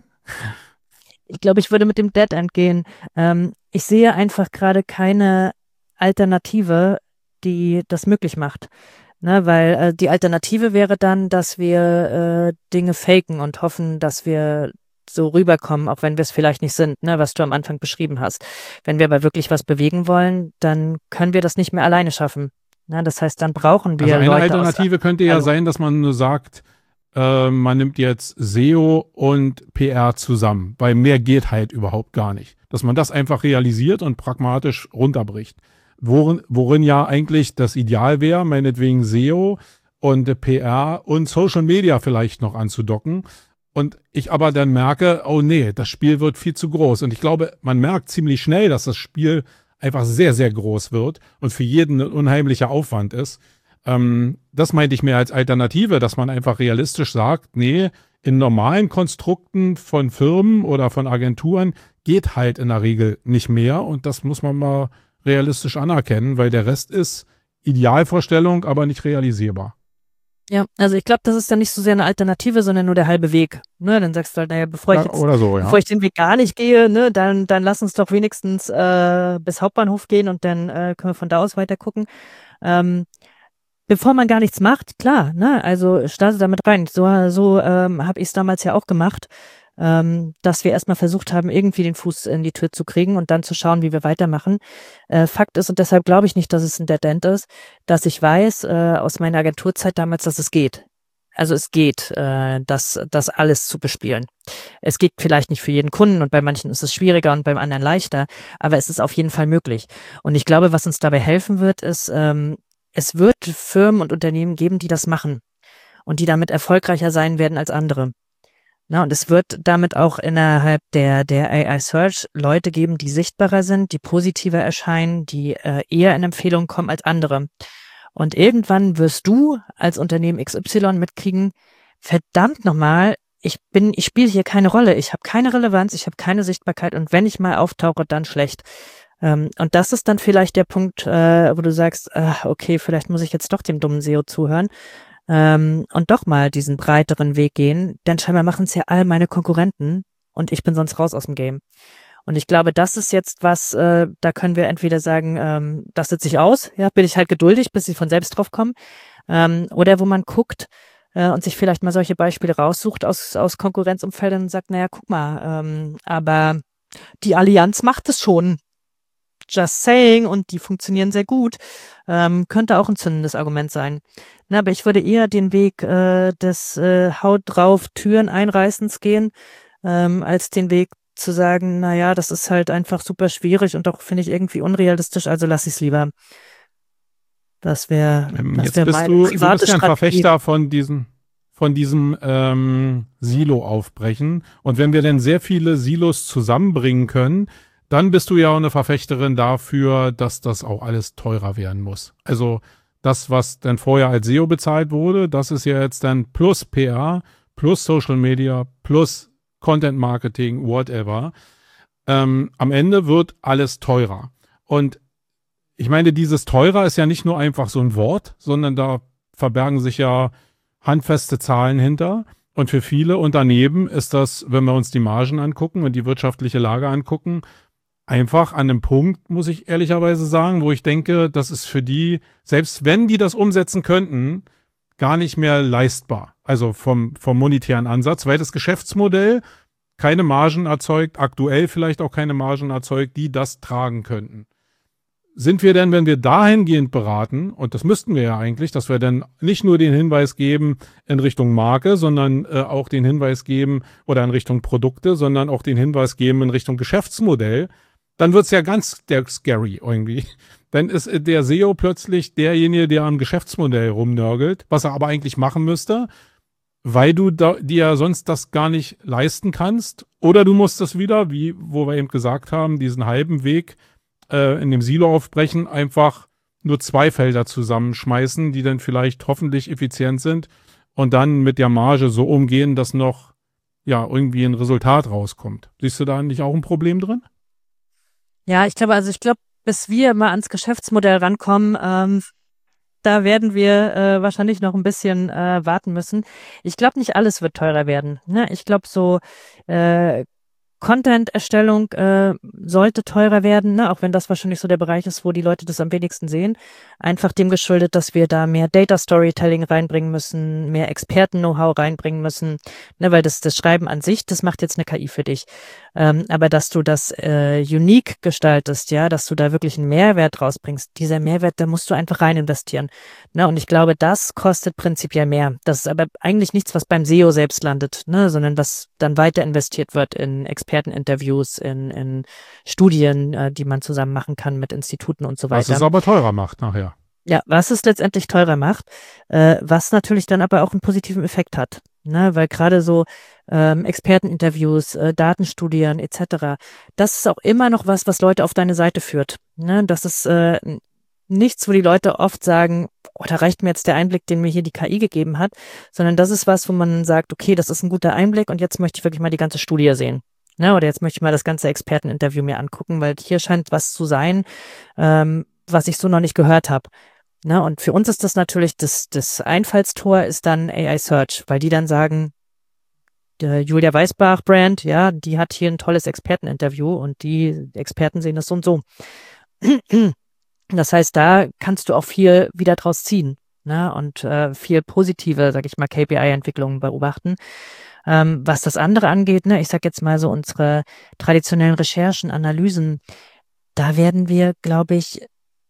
Ich glaube, ich würde mit dem Dead End gehen. Ähm, ich sehe einfach gerade keine Alternative, die das möglich macht. Ne, weil äh, die Alternative wäre dann, dass wir äh, Dinge faken und hoffen, dass wir so rüberkommen, auch wenn wir es vielleicht nicht sind, ne, was du am Anfang beschrieben hast. Wenn wir aber wirklich was bewegen wollen, dann können wir das nicht mehr alleine schaffen. Ne, das heißt, dann brauchen wir Also eine Leute Alternative aus, könnte ja also, sein, dass man nur sagt, äh, man nimmt jetzt S E O und P R zusammen, weil mehr geht halt überhaupt gar nicht. Dass man das einfach realisiert und pragmatisch runterbricht. Worin, worin ja eigentlich das Ideal wäre, meinetwegen S E O und P R und Social Media vielleicht noch anzudocken. Und ich aber dann merke, oh nee, das Spiel wird viel zu groß. Und ich glaube, man merkt ziemlich schnell, dass das Spiel einfach sehr, sehr groß wird und für jeden ein unheimlicher Aufwand ist. Ähm, das meinte ich mehr als Alternative, dass man einfach realistisch sagt, nee, in normalen Konstrukten von Firmen oder von Agenturen geht halt in der Regel nicht mehr und das muss man mal realistisch anerkennen, weil der Rest ist Idealvorstellung, aber nicht realisierbar. Ja, also ich glaube, das ist dann nicht so sehr eine Alternative, sondern nur der halbe Weg. Ne, dann sagst du halt, naja, bevor ich Ja, jetzt, oder so, ja. bevor ich den Weg gar nicht gehe, ne, dann, dann lass uns doch wenigstens äh, bis Hauptbahnhof gehen und dann äh, können wir von da aus weiter gucken. Ähm, bevor man gar nichts macht, klar, ne, also starte damit rein. So, so ähm, habe ich es damals ja auch gemacht, ähm, dass wir erstmal versucht haben, irgendwie den Fuß in die Tür zu kriegen und dann zu schauen, wie wir weitermachen. Äh, Fakt ist, und deshalb glaube ich nicht, dass es ein Dead End ist, dass ich weiß äh, aus meiner Agenturzeit damals, dass es geht. Also es geht, äh, das, das alles zu bespielen. Es geht vielleicht nicht für jeden Kunden und bei manchen ist es schwieriger und beim anderen leichter, aber es ist auf jeden Fall möglich. Und ich glaube, was uns dabei helfen wird, ist, ähm, es wird Firmen und Unternehmen geben, die das machen und die damit erfolgreicher sein werden als andere. Na, und es wird damit auch innerhalb der, der A I Search Leute geben, die sichtbarer sind, die positiver erscheinen, die äh, eher in Empfehlungen kommen als andere. Und irgendwann wirst du als Unternehmen X Y mitkriegen, verdammt nochmal, ich bin, ich spiele hier keine Rolle, ich habe keine Relevanz, ich habe keine Sichtbarkeit und wenn ich mal auftauche, dann schlecht. Ähm, und das ist dann vielleicht der Punkt, äh, wo du sagst, äh, okay, vielleicht muss ich jetzt doch dem dummen S E O zuhören. Ähm, und doch mal diesen breiteren Weg gehen, denn scheinbar machen es ja all meine Konkurrenten und ich bin sonst raus aus dem Game. Und ich glaube, das ist jetzt was, äh, da können wir entweder sagen, ähm, das sitze ich aus, ja, bin ich halt geduldig, bis sie von selbst drauf kommen, ähm, oder wo man guckt äh, und sich vielleicht mal solche Beispiele raussucht aus, aus Konkurrenzumfeldern und sagt, naja, guck mal, ähm, aber die Allianz macht es schon. Just saying, und die funktionieren sehr gut, ähm, könnte auch ein zündendes Argument sein. Na, aber ich würde eher den Weg äh, des äh, Haut drauf, Türen einreißens gehen, ähm, als den Weg zu sagen, naja, das ist halt einfach super schwierig und doch finde ich irgendwie unrealistisch, also lass ich es lieber. Das wäre Ähm, das jetzt wär bist meine du, du private bist ja ein Strategie. Verfechter von diesem, von diesem ähm, Silo aufbrechen. Und wenn wir denn sehr viele Silos zusammenbringen können, dann bist du ja auch eine Verfechterin dafür, dass das auch alles teurer werden muss. Also das, was dann vorher als S E O bezahlt wurde, das ist ja jetzt dann plus P R, plus Social Media, plus Content Marketing, whatever. Ähm, am Ende wird alles teurer. Und ich meine, dieses teurer ist ja nicht nur einfach so ein Wort, sondern da verbergen sich ja handfeste Zahlen hinter. Und für viele Unternehmen ist das, wenn wir uns die Margen angucken und die wirtschaftliche Lage angucken, einfach an einem Punkt, muss ich ehrlicherweise sagen, wo ich denke, das ist für die, selbst wenn die das umsetzen könnten, gar nicht mehr leistbar. Also vom, vom monetären Ansatz, weil das Geschäftsmodell keine Margen erzeugt, aktuell vielleicht auch keine Margen erzeugt, die das tragen könnten. Sind wir denn, wenn wir dahingehend beraten, und das müssten wir ja eigentlich, dass wir dann nicht nur den Hinweis geben in Richtung Marke, sondern äh, auch den Hinweis geben oder in Richtung Produkte, sondern auch den Hinweis geben in Richtung Geschäftsmodell, dann wird's ja ganz der scary irgendwie. Dann ist der S E O plötzlich derjenige, der am Geschäftsmodell rumnörgelt, was er aber eigentlich machen müsste, weil du da, dir sonst das gar nicht leisten kannst. Oder du musst das wieder, wie wo wir eben gesagt haben, diesen halben Weg äh, in dem Silo aufbrechen, einfach nur zwei Felder zusammenschmeißen, die dann vielleicht hoffentlich effizient sind und dann mit der Marge so umgehen, dass noch ja irgendwie ein Resultat rauskommt. Siehst du da nicht auch ein Problem drin? Ja, ich glaube, also ich glaube, bis wir mal ans Geschäftsmodell rankommen, ähm, da werden wir äh, wahrscheinlich noch ein bisschen äh, warten müssen. Ich glaube, nicht alles wird teurer werden. Ne? Ich glaube, so äh, Content-Erstellung äh, sollte teurer werden, ne? Auch wenn das wahrscheinlich so der Bereich ist, wo die Leute das am wenigsten sehen. Einfach dem geschuldet, dass wir da mehr Data-Storytelling reinbringen müssen, mehr Experten-Know-how reinbringen müssen, ne? Weil das, das Schreiben an sich, das macht jetzt eine K I für dich. Ähm, aber dass du das äh, unique gestaltest, ja, dass du da wirklich einen Mehrwert rausbringst, dieser Mehrwert, da musst du einfach rein investieren. Ne? Und ich glaube, das kostet prinzipiell mehr. Das ist aber eigentlich nichts, was beim S E O selbst landet, ne? Sondern was dann weiter investiert wird in Experteninterviews, in, in Studien, äh, die man zusammen machen kann mit Instituten und so Was weiter. es aber teurer macht nachher. Ja, was es letztendlich teurer macht, äh, was natürlich dann aber auch einen positiven Effekt hat. Ne? Weil gerade so ähm, Experteninterviews, äh, Datenstudien et cetera, das ist auch immer noch was, was Leute auf deine Seite führt. Ne? Das ist äh, nichts, wo die Leute oft sagen, oh, da reicht mir jetzt der Einblick, den mir hier die K I gegeben hat, sondern das ist was, wo man sagt, okay, das ist ein guter Einblick und jetzt möchte ich wirklich mal die ganze Studie sehen. Ne? Oder jetzt möchte ich mal das ganze Experteninterview mir angucken, weil hier scheint was zu sein, ähm, was ich so noch nicht gehört habe. Ne? Und für uns ist das natürlich, das, das Einfallstor ist dann A I Search, weil die dann sagen, der Julia Weisbach Brand, ja, die hat hier ein tolles Experteninterview und die Experten sehen das so und so. Das heißt, da kannst du auch viel wieder draus ziehen, ne? Und äh, viel positive, sag ich mal, K P I-Entwicklungen beobachten. Ähm, was das andere angeht, ne, ich sag jetzt mal so unsere traditionellen Recherchen, Analysen, da werden wir, glaube ich,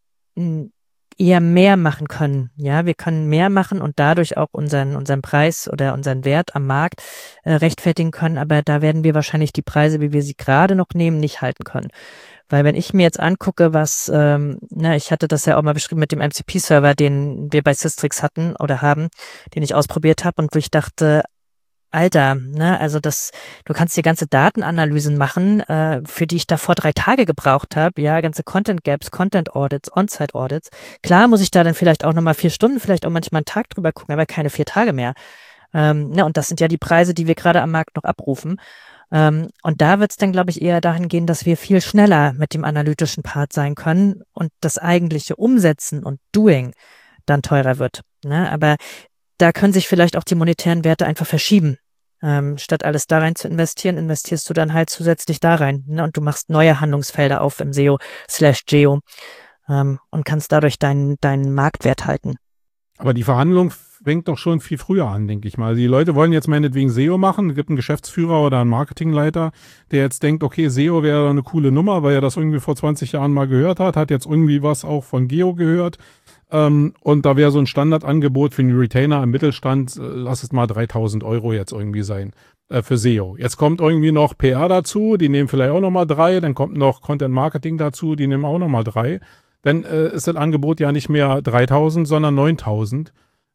m, eher mehr machen können. Ja, wir können mehr machen und dadurch auch unseren, unseren Preis oder unseren Wert am Markt äh, rechtfertigen können. Aber da werden wir wahrscheinlich die Preise, wie wir sie gerade noch nehmen, nicht halten können. Weil wenn ich mir jetzt angucke, was, ähm, ne, ich hatte das ja auch mal beschrieben mit dem M C P-Server, den wir bei Systrix hatten oder haben, den ich ausprobiert habe und wo ich dachte, Alter, ne, also das, du kannst hier ganze Datenanalysen machen, äh, für die ich davor drei Tage gebraucht habe, ja, ganze Content Gaps, Content Audits, On-Site Audits. Klar muss ich da dann vielleicht auch nochmal vier Stunden, vielleicht auch manchmal einen Tag drüber gucken, aber keine vier Tage mehr. Ähm, ne, und das sind ja die Preise, die wir gerade am Markt noch abrufen. Ähm, und da wird es dann, glaube ich, eher dahin gehen, dass wir viel schneller mit dem analytischen Part sein können und das eigentliche Umsetzen und Doing dann teurer wird. Ne? Aber da können sich vielleicht auch die monetären Werte einfach verschieben. Ähm, statt alles da rein zu investieren, investierst du dann halt zusätzlich da rein. Ne? Und du machst neue Handlungsfelder auf im S E O slash Geo ähm, und kannst dadurch deinen, deinen Marktwert halten. Aber die Verhandlung fängt doch schon viel früher an, denke ich mal. Die Leute wollen jetzt meinetwegen S E O machen. Es gibt einen Geschäftsführer oder einen Marketingleiter, der jetzt denkt, okay, S E O wäre eine coole Nummer, weil er das irgendwie vor zwanzig Jahren mal gehört hat, hat jetzt irgendwie was auch von Geo gehört. Ähm, und da wäre so ein Standardangebot für einen Retainer im Mittelstand, äh, lass es mal dreitausend Euro jetzt irgendwie sein, äh, für S E O. Jetzt kommt irgendwie noch P R dazu, die nehmen vielleicht auch nochmal drei, dann kommt noch Content Marketing dazu, die nehmen auch nochmal drei. Dann äh, ist das Angebot ja nicht mehr dreitausend, sondern neuntausend.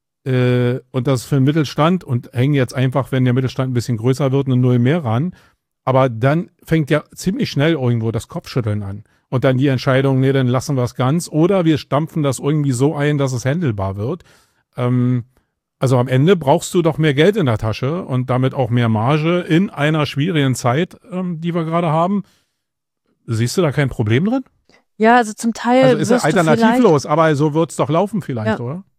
Äh, und das für den Mittelstand und hängen jetzt einfach, wenn der Mittelstand ein bisschen größer wird, eine Null mehr ran. Aber dann fängt ja ziemlich schnell irgendwo das Kopfschütteln an. Und dann die Entscheidung, nee, dann lassen wir es ganz. Oder wir stampfen das irgendwie so ein, dass es handelbar wird. Ähm, also am Ende brauchst du doch mehr Geld in der Tasche und damit auch mehr Marge in einer schwierigen Zeit, ähm, die wir gerade haben. Siehst du da kein Problem drin? Ja, also zum Teil. Also ist ja alternativlos, aber so wird es doch laufen vielleicht, ja. oder?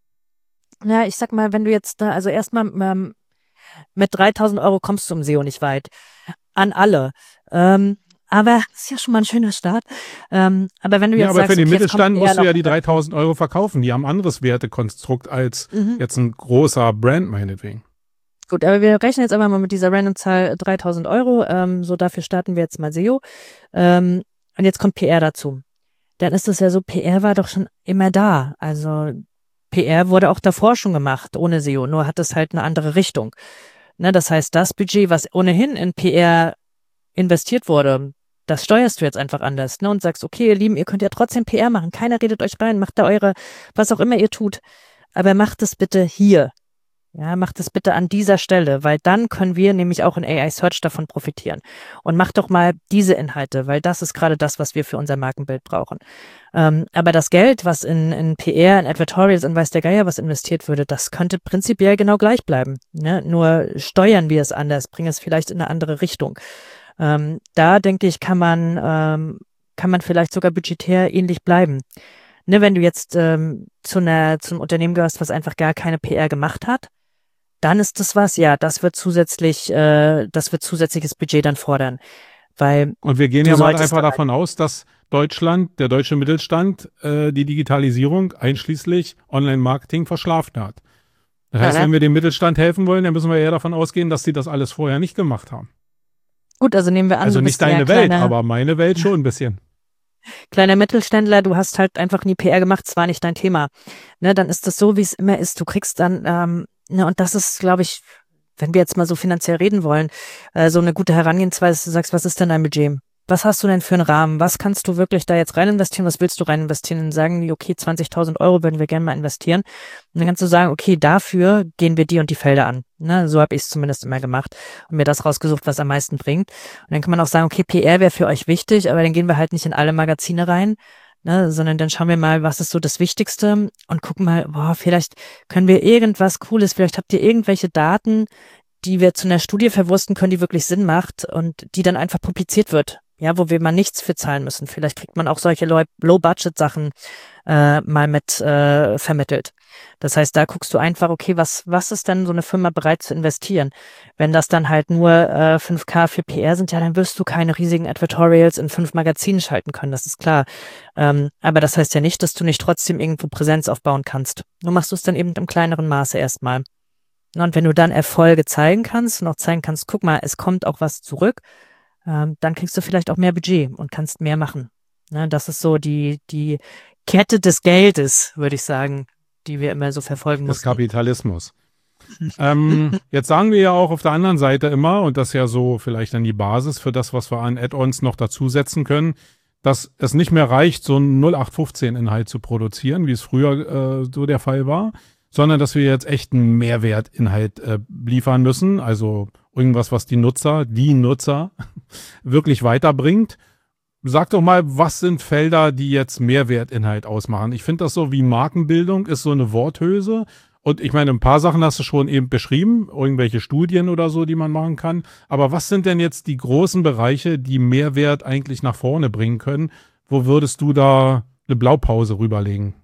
Ja, ich sag mal, wenn du jetzt, also erstmal ähm, mit dreitausend Euro kommst du im S E O nicht weit. An alle. Ähm, aber das ist ja schon mal ein schöner Start. Ähm, aber wenn du jetzt ja, aber sagst, für den okay, Mittelstand musst du ja die noch, dreitausend Euro verkaufen. Die haben ein anderes Wertekonstrukt als mhm. jetzt ein großer Brand meinetwegen. Gut, aber wir rechnen jetzt einfach mal mit dieser Random-Zahl dreitausend Euro. Ähm, so dafür starten wir jetzt mal S E O. Ähm, und jetzt kommt P R dazu. Dann ist es ja so, P R war doch schon immer da. Also P R wurde auch davor schon gemacht, ohne S E O. Nur hat es halt eine andere Richtung. Ne, das heißt, das Budget, was ohnehin in P R investiert wurde, das steuerst du jetzt einfach anders, ne, und sagst, okay, ihr Lieben, ihr könnt ja trotzdem P R machen, keiner redet euch rein, macht da eure, was auch immer ihr tut, aber macht es bitte hier, ja, macht es bitte an dieser Stelle, weil dann können wir nämlich auch in A I Search davon profitieren und macht doch mal diese Inhalte, weil das ist gerade das, was wir für unser Markenbild brauchen. Ähm, aber das Geld, was in, in P R, in Advertorials und weiß der Geier was investiert würde, das könnte prinzipiell genau gleich bleiben, ne? Nur steuern wir es anders, bringen es vielleicht in eine andere Richtung. Ähm, da denke ich, kann man, ähm, kann man vielleicht sogar budgetär ähnlich bleiben. Ne, wenn du jetzt ähm, zu einer, zum Unternehmen gehörst, was einfach gar keine P R gemacht hat, dann ist das was, ja, das wird zusätzlich, äh, das wird zusätzliches Budget dann fordern. Weil Und wir gehen ja mal einfach davon aus, dass Deutschland, der deutsche Mittelstand, äh, die Digitalisierung einschließlich Online-Marketing verschlafen hat. Das heißt, ja, ne? Wenn wir dem Mittelstand helfen wollen, dann müssen wir eher davon ausgehen, dass sie das alles vorher nicht gemacht haben. Gut, also nehmen wir an, also du nicht bist deine kleiner, Welt, aber meine Welt schon ein bisschen. Kleiner Mittelständler, du hast halt einfach nie P R gemacht, es war nicht dein Thema. Ne, dann ist das so, wie es immer ist. Du kriegst dann, ähm, ne, und das ist, glaube ich, wenn wir jetzt mal so finanziell reden wollen, äh, so eine gute Herangehensweise, du sagst, was ist denn dein Budget? Was hast du denn für einen Rahmen? Was kannst du wirklich da jetzt rein investieren? Was willst du rein investieren? Dann sagen die, okay, zwanzigtausend Euro würden wir gerne mal investieren. Und dann kannst du sagen, okay, dafür gehen wir die und die Felder an. Ne, so habe ich es zumindest immer gemacht und mir das rausgesucht, was am meisten bringt. Und dann kann man auch sagen, okay, P R wäre für euch wichtig, aber dann gehen wir halt nicht in alle Magazine rein. ne, sondern dann schauen wir mal, was ist so das Wichtigste und gucken mal, boah, vielleicht können wir irgendwas Cooles, vielleicht habt ihr irgendwelche Daten, die wir zu einer Studie verwursten können, die wirklich Sinn macht und die dann einfach publiziert wird. Ja, wo wir mal nichts für zahlen müssen. Vielleicht kriegt man auch solche Low- Low-Budget-Sachen äh, mal mit äh, vermittelt. Das heißt, da guckst du einfach, okay, was was ist denn so eine Firma bereit zu investieren? Wenn das dann halt nur äh, fünf K für P R sind, ja, dann wirst du keine riesigen Advertorials in fünf Magazinen schalten können, das ist klar. Ähm, aber das heißt ja nicht, dass du nicht trotzdem irgendwo Präsenz aufbauen kannst. Nur machst du es dann eben im kleineren Maße erstmal. Und wenn du dann Erfolge zeigen kannst und auch zeigen kannst, guck mal, es kommt auch was zurück, ähm, dann kriegst du vielleicht auch mehr Budget und kannst mehr machen. Ne, das ist so die, die Kette des Geldes, würde ich sagen, die wir immer so verfolgen Des mussten. Kapitalismus. ähm, jetzt sagen wir ja auch auf der anderen Seite immer, und das ist ja so vielleicht dann die Basis für das, was wir an Add-ons noch dazusetzen können, dass es nicht mehr reicht, so einen null acht fünfzehn Inhalt zu produzieren, wie es früher äh, so der Fall war, sondern dass wir jetzt echt einen Mehrwertinhalt äh, liefern müssen, also irgendwas, was die Nutzer, die Nutzer wirklich weiterbringt. Sag doch mal, was sind Felder, die jetzt Mehrwertinhalt ausmachen? Ich finde das so wie Markenbildung ist so eine Worthülse. Und ich meine, ein paar Sachen hast du schon eben beschrieben, irgendwelche Studien oder so, die man machen kann. Aber was sind denn jetzt die großen Bereiche, die Mehrwert eigentlich nach vorne bringen können? Wo würdest du da eine Blaupause rüberlegen?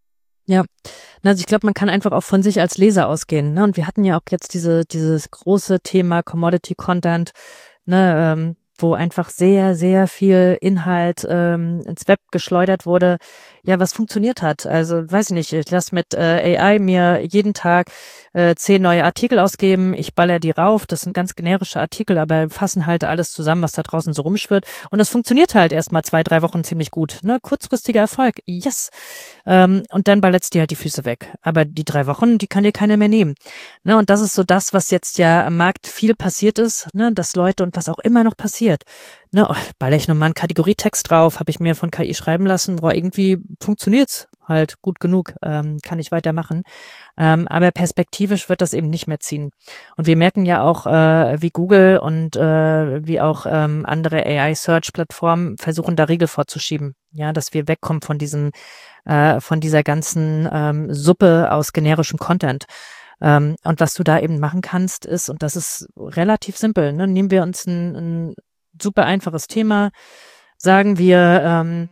Ja, also ich glaube, man kann einfach auch von sich als Leser ausgehen. Ne? Und wir hatten ja auch jetzt diese, dieses große Thema Commodity Content, ne, ähm, wo einfach sehr, sehr viel Inhalt ähm, ins Web geschleudert wurde, ja, was funktioniert hat. Also, weiß ich nicht, ich lasse mit äh, A I mir jeden Tag äh, zehn neue Artikel ausgeben, ich baller die rauf, das sind ganz generische Artikel, aber fassen halt alles zusammen, was da draußen so rumschwirrt. Und das funktioniert halt erstmal zwei, drei Wochen ziemlich gut. Ne? Kurzfristiger Erfolg, yes. Ähm, und dann ballert's dir halt die Füße weg. Aber die drei Wochen, die kann dir keiner mehr nehmen. Ne? Und das ist so das, was jetzt ja am Markt viel passiert ist, ne? Dass Leute und was auch immer noch passiert. Ne, oh, baller ich nochmal einen Kategorietext drauf, habe ich mir von K I schreiben lassen, boah, irgendwie funktioniert's halt gut genug, ähm, kann ich weitermachen. Ähm, aber perspektivisch wird das eben nicht mehr ziehen. Und wir merken ja auch, äh, wie Google und äh, wie auch ähm, andere A I-Search-Plattformen versuchen, da Riegel vorzuschieben. Ja, dass wir wegkommen von diesem, äh, von dieser ganzen ähm, Suppe aus generischem Content. Ähm, und was du da eben machen kannst, ist, und das ist relativ simpel, ne, nehmen wir uns ein, ein super einfaches Thema. Sagen wir, ähm,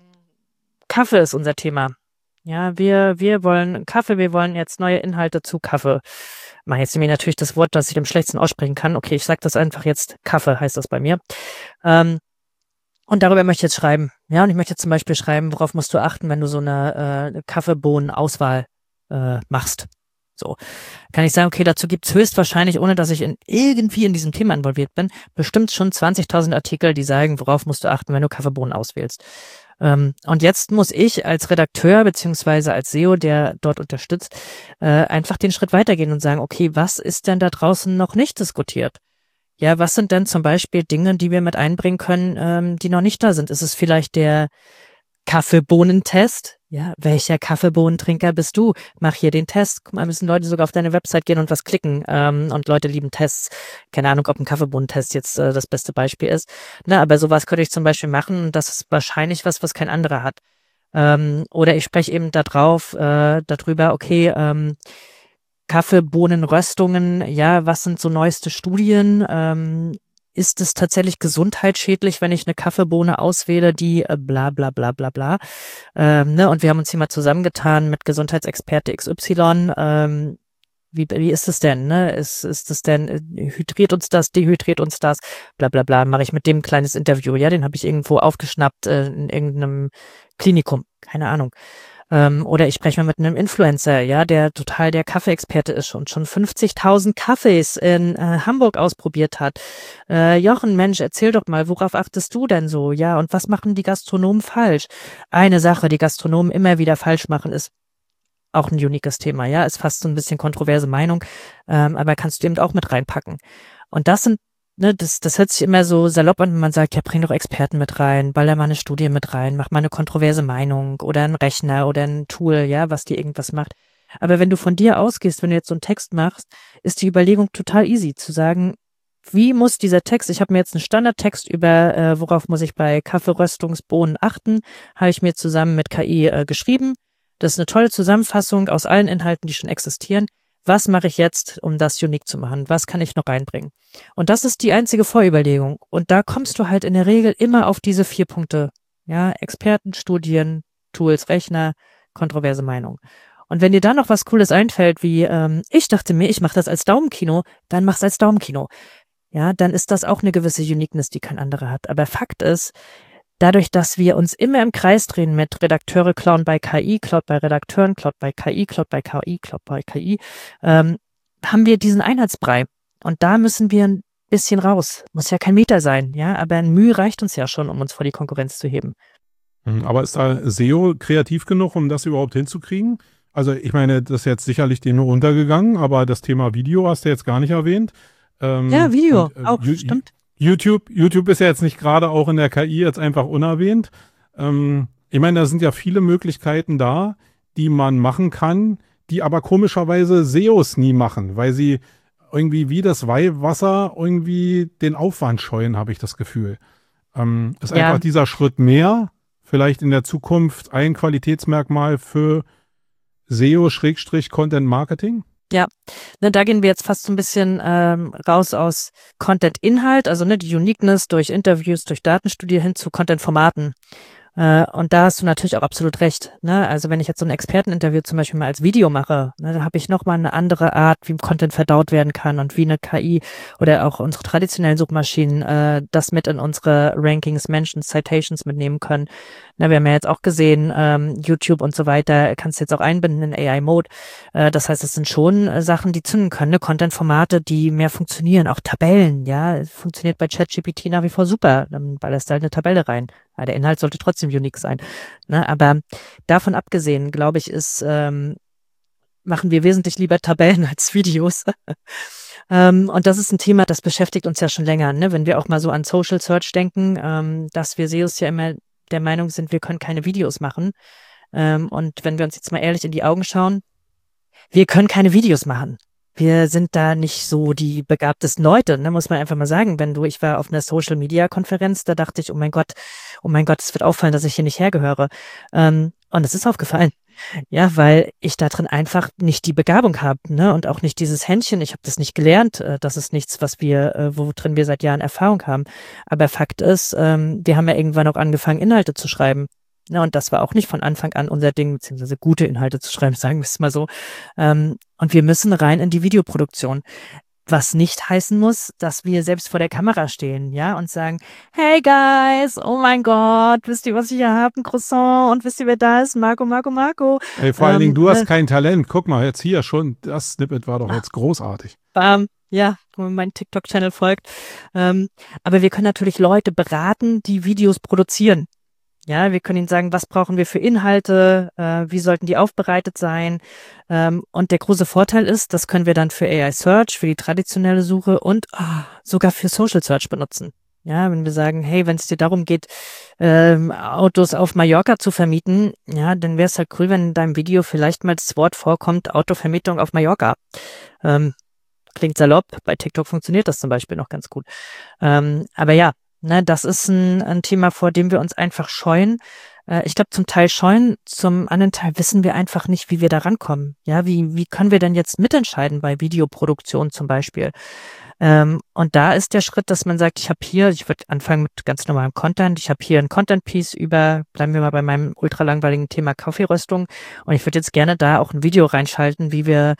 Kaffee ist unser Thema. Ja, wir, wir wollen Kaffee, wir wollen jetzt neue Inhalte zu Kaffee. Mach jetzt mir natürlich das Wort, das ich am schlechtesten aussprechen kann. Okay, ich sag das einfach jetzt. Kaffee heißt das bei mir. Ähm, und darüber möchte ich jetzt schreiben. Ja, und ich möchte zum Beispiel schreiben, worauf musst du achten, wenn du so eine äh, Kaffeebohnen-Auswahl äh, machst. So, kann ich sagen, okay, dazu gibt's höchstwahrscheinlich, ohne dass ich in, irgendwie in diesem Thema involviert bin, bestimmt schon zwanzigtausend Artikel, die sagen, worauf musst du achten, wenn du Kaffeebohnen auswählst. Ähm, und jetzt muss ich als Redakteur beziehungsweise als S E O, der dort unterstützt, äh, einfach den Schritt weitergehen und sagen, okay, was ist denn da draußen noch nicht diskutiert? Ja, was sind denn zum Beispiel Dinge, die wir mit einbringen können, ähm, die noch nicht da sind? Ist es vielleicht der Kaffeebohnentest? Ja, welcher Kaffeebohnentrinker bist du? Mach hier den Test. Guck mal, müssen Leute sogar auf deine Website gehen und was klicken. Ähm, und Leute lieben Tests. Keine Ahnung, ob ein Kaffeebohnentest jetzt äh, das beste Beispiel ist. Na, aber sowas könnte ich zum Beispiel machen und das ist wahrscheinlich was, was kein anderer hat. Ähm, oder ich spreche eben da drauf, äh, darüber, okay, ähm, Kaffeebohnenröstungen, ja, was sind so neueste Studien? Ähm, ist es tatsächlich gesundheitsschädlich, wenn ich eine Kaffeebohne auswähle, die äh, bla bla bla bla bla. Ähm, ne? Und wir haben uns hier mal zusammengetan mit Gesundheitsexperte X Y. Ähm, wie, wie ist es denn? Ne? Ist, ist es denn, äh, hydriert uns das, dehydriert uns das, bla bla bla. Mache ich mit dem ein kleines Interview, ja, den habe ich irgendwo aufgeschnappt äh, in irgendeinem Klinikum, keine Ahnung. Ähm, oder ich spreche mal mit einem Influencer, ja, der total der Kaffeeexperte ist und schon fünfzigtausend Kaffees in äh, Hamburg ausprobiert hat. Äh, Jochen, Mensch, erzähl doch mal, worauf achtest du denn so? Ja, und was machen die Gastronomen falsch? Eine Sache, die Gastronomen immer wieder falsch machen, ist auch ein uniques Thema, ja, ist fast so ein bisschen kontroverse Meinung, ähm, aber kannst du eben auch mit reinpacken. Und das sind Ne, das, das hört sich immer so salopp an, wenn man sagt, ja, bring doch Experten mit rein, baller mal eine Studie mit rein, mach mal eine kontroverse Meinung oder einen Rechner oder ein Tool, ja, was dir irgendwas macht. Aber wenn du von dir ausgehst, wenn du jetzt so einen Text machst, ist die Überlegung total easy zu sagen, wie muss dieser Text, ich habe mir jetzt einen Standardtext über, äh, worauf muss ich bei Kaffeeröstungsbohnen achten, habe ich mir zusammen mit K I äh, geschrieben. Das ist eine tolle Zusammenfassung aus allen Inhalten, die schon existieren. Was mache ich jetzt, um das unique zu machen? Was kann ich noch reinbringen? Und das ist die einzige Vorüberlegung. Und da kommst du halt in der Regel immer auf diese vier Punkte. Ja, Experten, Studien, Tools, Rechner, kontroverse Meinung. Und wenn dir dann noch was Cooles einfällt, wie ähm, ich dachte mir, ich mache das als Daumenkino, dann mach's als Daumenkino. Ja, dann ist das auch eine gewisse Uniqueness, die kein anderer hat. Aber Fakt ist, dadurch, dass wir uns immer im Kreis drehen mit Redakteure klauen bei K I, klaut bei Redakteuren, klaut bei K I, klaut bei K I, klaut bei K I, ähm, haben wir diesen Einheitsbrei. Und da müssen wir ein bisschen raus. Muss ja kein Meter sein, ja, aber ein Mühe reicht uns ja schon, um uns vor die Konkurrenz zu heben. Aber ist da S E O kreativ genug, um das überhaupt hinzukriegen? Also ich meine, das ist jetzt sicherlich dir nur untergegangen, aber das Thema Video hast du jetzt gar nicht erwähnt. Ähm, Ja, Video, und, äh, auch, Ju- stimmt. YouTube, YouTube ist ja jetzt nicht gerade auch in der K I jetzt einfach unerwähnt. Ähm, ich meine, da sind ja viele Möglichkeiten da, die man machen kann, die aber komischerweise S E Os nie machen, weil sie irgendwie wie das Weihwasser irgendwie den Aufwand scheuen, habe ich das Gefühl. Ähm, ist Ja. einfach dieser Schritt mehr, vielleicht in der Zukunft ein Qualitätsmerkmal für S E O-Content Marketing? Ne, da gehen wir jetzt fast so ein bisschen ähm, raus aus Content-Inhalt, also ne, die Uniqueness durch Interviews, durch Datenstudie hin zu Content-Formaten. Äh, und da hast du natürlich auch absolut recht. Ne? Also wenn ich jetzt so ein Experteninterview zum Beispiel mal als Video mache, ne, dann habe ich nochmal eine andere Art, wie Content verdaut werden kann und wie eine K I oder auch unsere traditionellen Suchmaschinen äh, das mit in unsere Rankings, Mentions, Citations mitnehmen können. Na, wir haben ja jetzt auch gesehen, ähm, YouTube und so weiter, kannst du jetzt auch einbinden in A I-Mode. Äh, das heißt, es sind schon äh, Sachen, die zünden können, ne? Content-Formate, die mehr funktionieren, auch Tabellen, ja, funktioniert bei ChatGPT nach wie vor super, dann ballerst du halt eine Tabelle rein. Ja, der Inhalt sollte trotzdem unique sein, ne? Aber davon abgesehen, glaube ich, ist, ähm, machen wir wesentlich lieber Tabellen als Videos. Ähm, und das ist ein Thema, das beschäftigt uns ja schon länger, ne? Wenn wir auch mal so an Social Search denken, ähm, dass wir S E Os ja immer der Meinung sind, wir können keine Videos machen. Ähm, und wenn wir uns jetzt mal ehrlich in die Augen schauen, wir können keine Videos machen. Wir sind da nicht so die begabtesten Leute, ne, muss man einfach mal sagen. Wenn du, ich war auf einer Social Media Konferenz, da dachte ich, oh mein Gott, oh mein Gott, es wird auffallen, dass ich hier nicht hergehöre. Ähm, und es ist aufgefallen. Ja, weil ich da drin einfach nicht die Begabung habe, ne, und auch nicht dieses Händchen. Ich habe das nicht gelernt. Äh, das ist nichts, was wir, äh, wo drin wir seit Jahren Erfahrung haben. Aber Fakt ist, ähm, wir haben ja irgendwann auch angefangen, Inhalte zu schreiben. Ne, und das war auch nicht von Anfang an unser Ding, beziehungsweise gute Inhalte zu schreiben, sagen wir es mal so. Ähm, und wir müssen rein in die Videoproduktion. Was nicht heißen muss, dass wir selbst vor der Kamera stehen, ja, und sagen, hey guys, oh mein Gott, wisst ihr, was ich hier habe? Ein Croissant und wisst ihr, wer da ist? Marco, Marco, Marco. Ey, vor allen Ähm, Dingen, du hast ne, kein Talent. Guck mal, jetzt hier schon, das Snippet war doch jetzt großartig. bam, ja, wenn man meinen TikTok-Channel folgt. Ähm, aber wir können natürlich Leute beraten, die Videos produzieren. Ja, wir können ihnen sagen, was brauchen wir für Inhalte, äh, wie sollten die aufbereitet sein. Ähm, und der große Vorteil ist, das können wir dann für A I Search, für die traditionelle Suche und ah, sogar für Social Search benutzen. Ja, wenn wir sagen, hey, wenn es dir darum geht, ähm, Autos auf Mallorca zu vermieten, ja, dann wäre es halt cool, wenn in deinem Video vielleicht mal das Wort vorkommt, Autovermietung auf Mallorca. Ähm, klingt salopp, bei TikTok funktioniert das zum Beispiel noch ganz gut. Ähm, aber ja, ne, das ist ein, ein Thema, vor dem wir uns einfach scheuen. Äh, ich glaube, zum Teil scheuen, zum anderen Teil wissen wir einfach nicht, wie wir da rankommen. Ja, wie, wie können wir denn jetzt mitentscheiden bei Videoproduktion zum Beispiel? Ähm, und da ist der Schritt, dass man sagt, ich habe hier, ich würde anfangen mit ganz normalem Content, ich habe hier ein Content-Piece über, bleiben wir mal bei meinem ultra langweiligen Thema Kaffeeröstung, und ich würde jetzt gerne da auch ein Video reinschalten, wie wir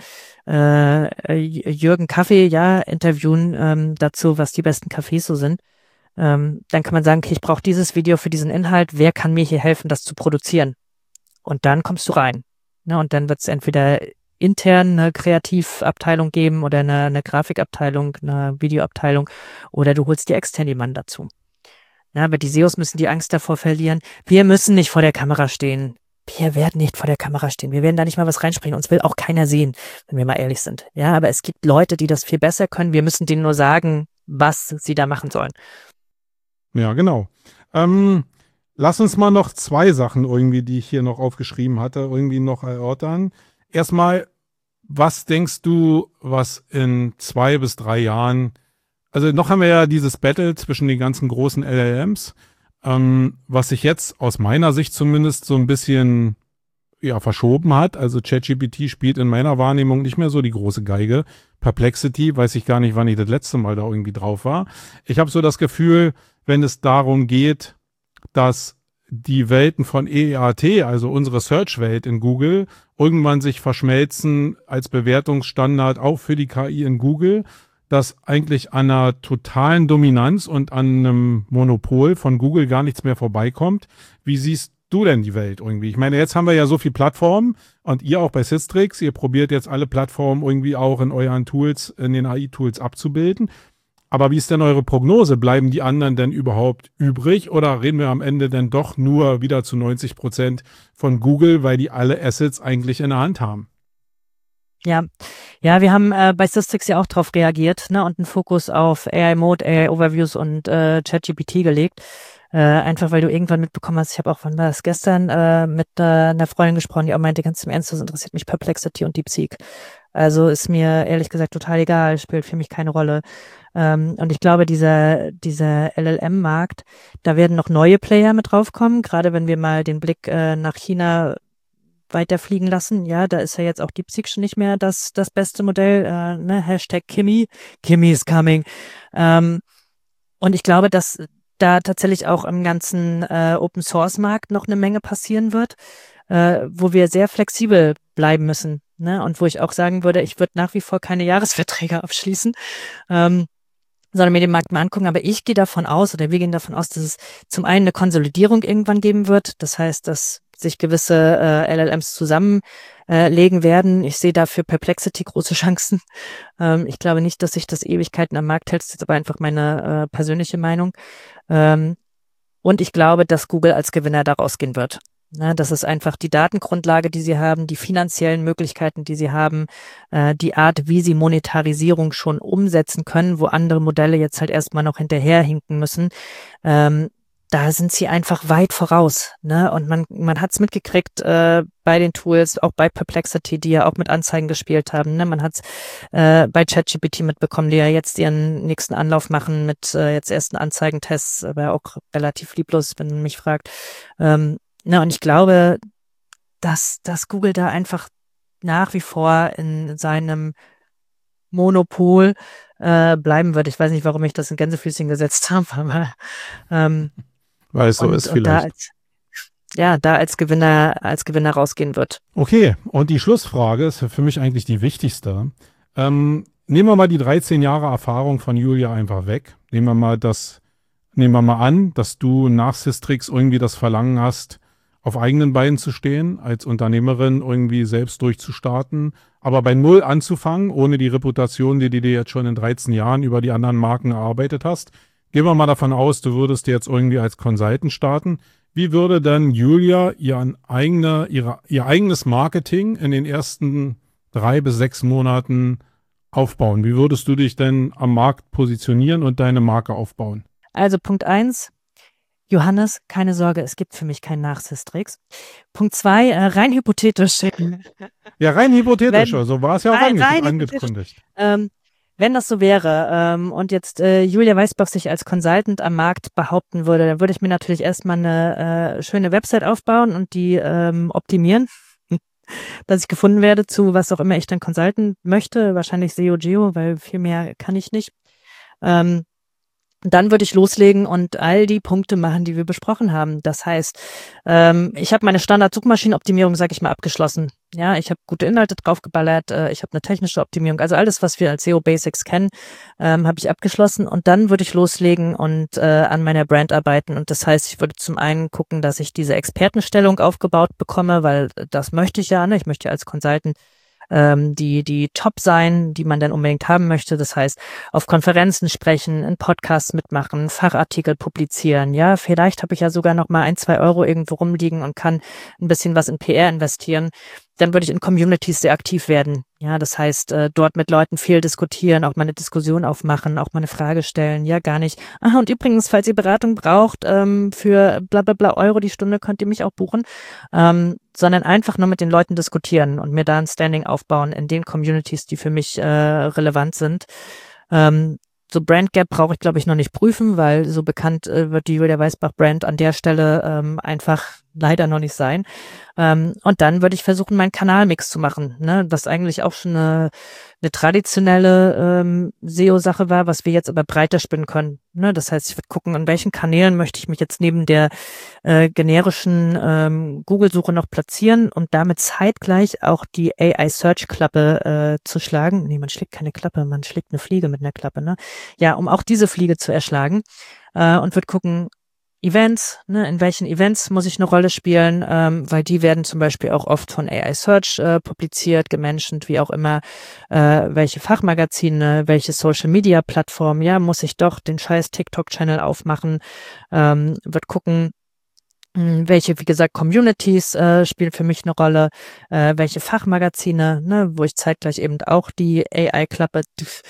äh, Jürgen Kaffee, ja, interviewen ähm, dazu, was die besten Cafés so sind. Ähm, dann kann man sagen, okay, ich brauche dieses Video für diesen Inhalt, wer kann mir hier helfen, das zu produzieren? Und dann kommst du rein. Ne? Und dann wird es entweder intern eine Kreativabteilung geben oder eine, eine Grafikabteilung, eine Videoabteilung, oder du holst dir extern jemanden dazu. Ja, aber die S E Os müssen die Angst davor verlieren. Wir müssen nicht vor der Kamera stehen. Wir werden nicht vor der Kamera stehen. Wir werden da nicht mal was reinsprechen. Uns will auch keiner sehen, wenn wir mal ehrlich sind. Ja, aber es gibt Leute, die das viel besser können. Wir müssen denen nur sagen, was sie da machen sollen. Ja, genau. Ähm, lass uns mal noch zwei Sachen irgendwie, die ich hier noch aufgeschrieben hatte, irgendwie noch erörtern. Erstmal, was denkst du, was in zwei bis drei Jahren also noch haben wir ja dieses Battle zwischen den ganzen großen L L Ms, ähm, was sich jetzt aus meiner Sicht zumindest so ein bisschen ja, verschoben hat. Also ChatGPT spielt in meiner Wahrnehmung nicht mehr so die große Geige. Perplexity, weiß ich gar nicht, wann ich das letzte Mal da irgendwie drauf war. Ich habe so das Gefühl, wenn es darum geht, dass die Welten von E A T, also unsere Search-Welt in Google, irgendwann sich verschmelzen als Bewertungsstandard auch für die K I in Google, dass eigentlich an einer totalen Dominanz und an einem Monopol von Google gar nichts mehr vorbeikommt. Wie siehst du denn die Welt irgendwie? Ich meine, jetzt haben wir ja so viele Plattformen und ihr auch bei Systrix, ihr probiert jetzt alle Plattformen irgendwie auch in euren Tools, in den A I-Tools abzubilden. Aber wie ist denn eure Prognose? Bleiben die anderen denn überhaupt übrig oder reden wir am Ende denn doch nur wieder zu neunzig Prozent von Google, weil die alle Assets eigentlich in der Hand haben? Ja, ja, wir haben äh, bei Systrix ja auch drauf reagiert, ne, und einen Fokus auf A I-Mode, A I-Overviews und äh, ChatGPT gelegt. Äh, einfach weil du irgendwann mitbekommen hast, ich habe auch, wann war das, gestern äh, mit äh, einer Freundin gesprochen, die auch meinte, ganz im Ernst, das interessiert mich Perplexity und DeepSeek. Also ist mir ehrlich gesagt total egal, spielt für mich keine Rolle. Ähm, und ich glaube, dieser, dieser L L M-Markt, da werden noch neue Player mit draufkommen, gerade wenn wir mal den Blick äh, nach China weiterfliegen lassen. Ja, da ist ja jetzt auch DeepSeek schon nicht mehr das, das beste Modell, äh, ne? Hashtag Kimi, Kimi is coming. Ähm, und ich glaube, dass da tatsächlich auch im ganzen äh, Open-Source-Markt noch eine Menge passieren wird, äh, wo wir sehr flexibel bleiben müssen. Ne? Und wo ich auch sagen würde, ich würde nach wie vor keine Jahresverträge abschließen, ähm, sondern mir den Markt mal angucken. Aber ich gehe davon aus, oder wir gehen davon aus, dass es zum einen eine Konsolidierung irgendwann geben wird. Das heißt, dass sich gewisse äh, L L Ms zusammenlegen äh, werden. Ich sehe da für Perplexity große Chancen. Ähm, ich glaube nicht, dass sich das Ewigkeiten am Markt hält. Das ist jetzt aber einfach meine äh, persönliche Meinung. Ähm, und ich glaube, dass Google als Gewinner da rausgehen wird. Ja, das ist einfach die Datengrundlage, die sie haben, die finanziellen Möglichkeiten, die sie haben, äh, die Art, wie sie Monetarisierung schon umsetzen können, wo andere Modelle jetzt halt erstmal noch hinterherhinken müssen. Ähm, da sind sie einfach weit voraus. Ne? Und man, man hat es mitgekriegt äh, bei den Tools, auch bei Perplexity, die ja auch mit Anzeigen gespielt haben. Ne? Man hat es äh, bei ChatGPT mitbekommen, die ja jetzt ihren nächsten Anlauf machen mit äh, jetzt ersten Anzeigentests, aber auch relativ lieblos, wenn man mich fragt. Ähm, na, und ich glaube, dass, dass Google da einfach nach wie vor in seinem Monopol äh, bleiben wird. Ich weiß nicht, warum ich das in Gänsefüßchen gesetzt habe, aber ähm, Weil es so und, ist und da vielleicht. als, ja, da als Gewinner, als Gewinner rausgehen wird. Okay, und die Schlussfrage ist für mich eigentlich die wichtigste. Ähm, nehmen wir mal die dreizehn Jahre Erfahrung von Julia einfach weg. Nehmen wir mal das, nehmen wir mal an, dass du nach Systrix irgendwie das Verlangen hast, auf eigenen Beinen zu stehen, als Unternehmerin irgendwie selbst durchzustarten, aber bei Null anzufangen, ohne die Reputation, die du dir jetzt schon in dreizehn Jahren über die anderen Marken erarbeitet hast. Gehen wir mal davon aus, du würdest jetzt irgendwie als Consultant starten. Wie würde dann Julia ihr, eigene, ihre, ihr eigenes Marketing in den ersten drei bis sechs Monaten aufbauen? Wie würdest du dich denn am Markt positionieren und deine Marke aufbauen? Also Punkt eins, Johannes, keine Sorge, es gibt für mich keinen Nach-Systrix. Punkt zwei, äh, rein hypothetisch. Ja, rein hypothetisch, Wenn, also war es ja auch rein, ange rein angekündigt. Ähm, wenn das so wäre ähm, und jetzt äh, Julia Weißbach sich als Consultant am Markt behaupten würde, dann würde ich mir natürlich erstmal eine äh, schöne Website aufbauen und die ähm, optimieren, dass ich gefunden werde zu was auch immer ich dann Consultant möchte, wahrscheinlich S E O Geo, weil viel mehr kann ich nicht. Ähm, Dann würde ich loslegen und all die Punkte machen, die wir besprochen haben. Das heißt, ähm, ich habe meine Standard-Suchmaschinenoptimierung, sage ich mal, abgeschlossen. Ja, ich habe gute Inhalte draufgeballert, äh, ich habe eine technische Optimierung, also alles, was wir als S E O-Basics kennen, ähm, habe ich abgeschlossen und dann würde ich loslegen und äh, an meiner Brand arbeiten. Und das heißt, ich würde zum einen gucken, dass ich diese Expertenstellung aufgebaut bekomme, weil das möchte ich ja, ne? Ich möchte ja als Consultant ähm, die, die top sein, die man dann unbedingt haben möchte. Das heißt, auf Konferenzen sprechen, in Podcasts mitmachen, Fachartikel publizieren. Ja, vielleicht habe ich ja sogar noch mal ein, zwei Euro irgendwo rumliegen und kann ein bisschen was in P R investieren. Dann würde ich in Communities sehr aktiv werden. Ja, das heißt, äh, dort mit Leuten viel diskutieren, auch mal eine Diskussion aufmachen, auch mal eine Frage stellen. Ja, gar nicht. Ah, und übrigens, falls ihr Beratung braucht, ähm, für bla bla bla Euro die Stunde könnt ihr mich auch buchen. Ähm, sondern einfach nur mit den Leuten diskutieren und mir da ein Standing aufbauen in den Communities, die für mich äh, relevant sind. Ähm, so Brand Gap brauche ich, glaube ich, noch nicht prüfen, weil so bekannt äh, wird die Julia Weisbach Brand an der Stelle ähm, einfach leider noch nicht sein. Ähm, und dann würde ich versuchen, meinen Kanalmix zu machen, ne? Das eigentlich auch schon eine, eine traditionelle ähm, S E O-Sache war, was wir jetzt aber breiter spinnen können. Ne? Das heißt, ich würde gucken, an welchen Kanälen möchte ich mich jetzt neben der äh, generischen ähm, Google-Suche noch platzieren, um damit zeitgleich auch die A I-Search-Klappe äh, zu schlagen. Nee, man schlägt keine Klappe, man schlägt eine Fliege mit einer Klappe, ne? Ja, um auch diese Fliege zu erschlagen äh, und würde gucken, Events, ne, in welchen Events muss ich eine Rolle spielen, ähm, weil die werden zum Beispiel auch oft von A I Search äh, publiziert, gementioned, wie auch immer, äh, welche Fachmagazine, welche Social Media Plattformen, ja, muss ich doch den scheiß TikTok-Channel aufmachen, ähm, wird gucken, mh, welche, wie gesagt, Communities äh, spielen für mich eine Rolle, äh, welche Fachmagazine, ne, wo ich zeitgleich eben auch die A I-Klappe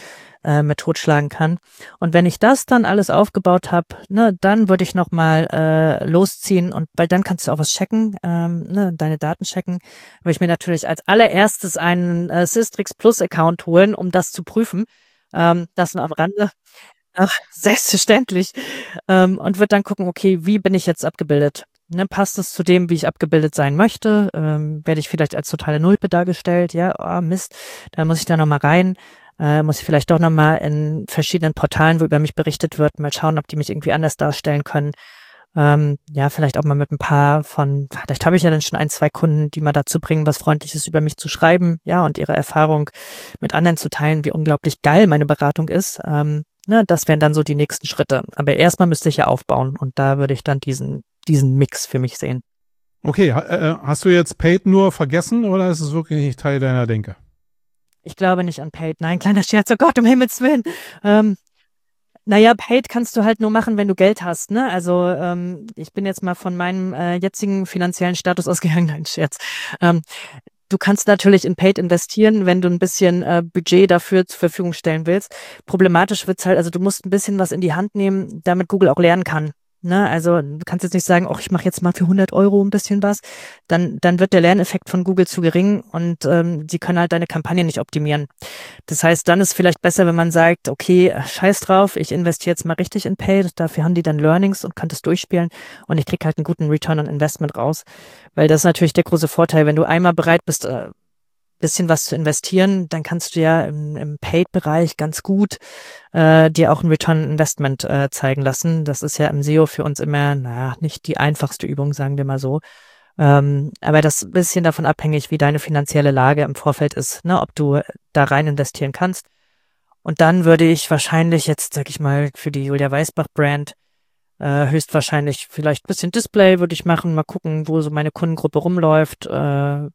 äh, mit totschlagen kann. Und wenn ich das dann alles aufgebaut habe, ne, dann würde ich nochmal äh, losziehen und weil dann kannst du auch was checken, ähm, ne, deine Daten checken, würde ich mir natürlich als allererstes einen äh, Systrix Plus Account holen, um das zu prüfen. Ähm, das nur am Rande. Ach, selbstverständlich. Ähm, und würde dann gucken, okay, wie bin ich jetzt abgebildet? Ne, passt es zu dem, wie ich abgebildet sein möchte? Ähm, werde ich vielleicht als totale Nulpe dargestellt? Ja, oh, Mist, da muss ich da nochmal rein. Äh, muss ich vielleicht doch nochmal in verschiedenen Portalen, wo über mich berichtet wird, mal schauen, ob die mich irgendwie anders darstellen können. Ähm, ja, vielleicht auch mal mit ein paar von, vielleicht habe ich ja dann schon ein, zwei Kunden, die mal dazu bringen, was Freundliches über mich zu schreiben, ja, und ihre Erfahrung mit anderen zu teilen, wie unglaublich geil meine Beratung ist. Ähm, ne, das wären dann so die nächsten Schritte. Aber erstmal müsste ich ja aufbauen und da würde ich dann diesen, diesen Mix für mich sehen. Okay, ha- äh, hast du jetzt Paid nur vergessen oder ist es wirklich nicht Teil deiner Denke? Ich glaube nicht an Paid. Nein, kleiner Scherz, oh Gott, um Himmels Willen. Ähm, naja, Paid kannst du halt nur machen, wenn du Geld hast, ne? Also ähm, ich bin jetzt mal von meinem äh, jetzigen finanziellen Status ausgegangen, nein, Scherz. Ähm, du kannst natürlich in Paid investieren, wenn du ein bisschen äh, Budget dafür zur Verfügung stellen willst. Problematisch wird's halt, also du musst ein bisschen was in die Hand nehmen, damit Google auch lernen kann. Ne, also du kannst jetzt nicht sagen, oh, ich mache jetzt mal für hundert Euro ein bisschen was, dann dann wird der Lerneffekt von Google zu gering und ähm, die können halt deine Kampagne nicht optimieren. Das heißt, dann ist vielleicht besser, wenn man sagt, okay, scheiß drauf, ich investiere jetzt mal richtig in Paid, dafür haben die dann Learnings und kann das durchspielen und ich krieg halt einen guten Return on Investment raus, weil das ist natürlich der große Vorteil, wenn du einmal bereit bist, äh, bisschen was zu investieren, dann kannst du ja im, im Paid-Bereich ganz gut äh, dir auch ein Return on Investment äh, zeigen lassen. Das ist ja im S E O für uns immer, naja, nicht die einfachste Übung, sagen wir mal so. Ähm, aber das ist ein bisschen davon abhängig, wie deine finanzielle Lage im Vorfeld ist, ne, ob du da rein investieren kannst. Und dann würde ich wahrscheinlich jetzt, sag ich mal, für die Julia Weisbach Brand äh, höchstwahrscheinlich vielleicht ein bisschen Display würde ich machen, mal gucken, wo so meine Kundengruppe rumläuft. Äh,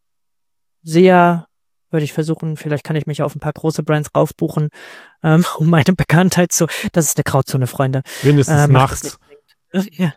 S E A würde ich versuchen, vielleicht kann ich mich auf ein paar große Brands raufbuchen, ähm, um meine Bekanntheit zu, das ist eine Grauzone, Freunde. Mindestens Äh, macht das nachts. nicht. Ja.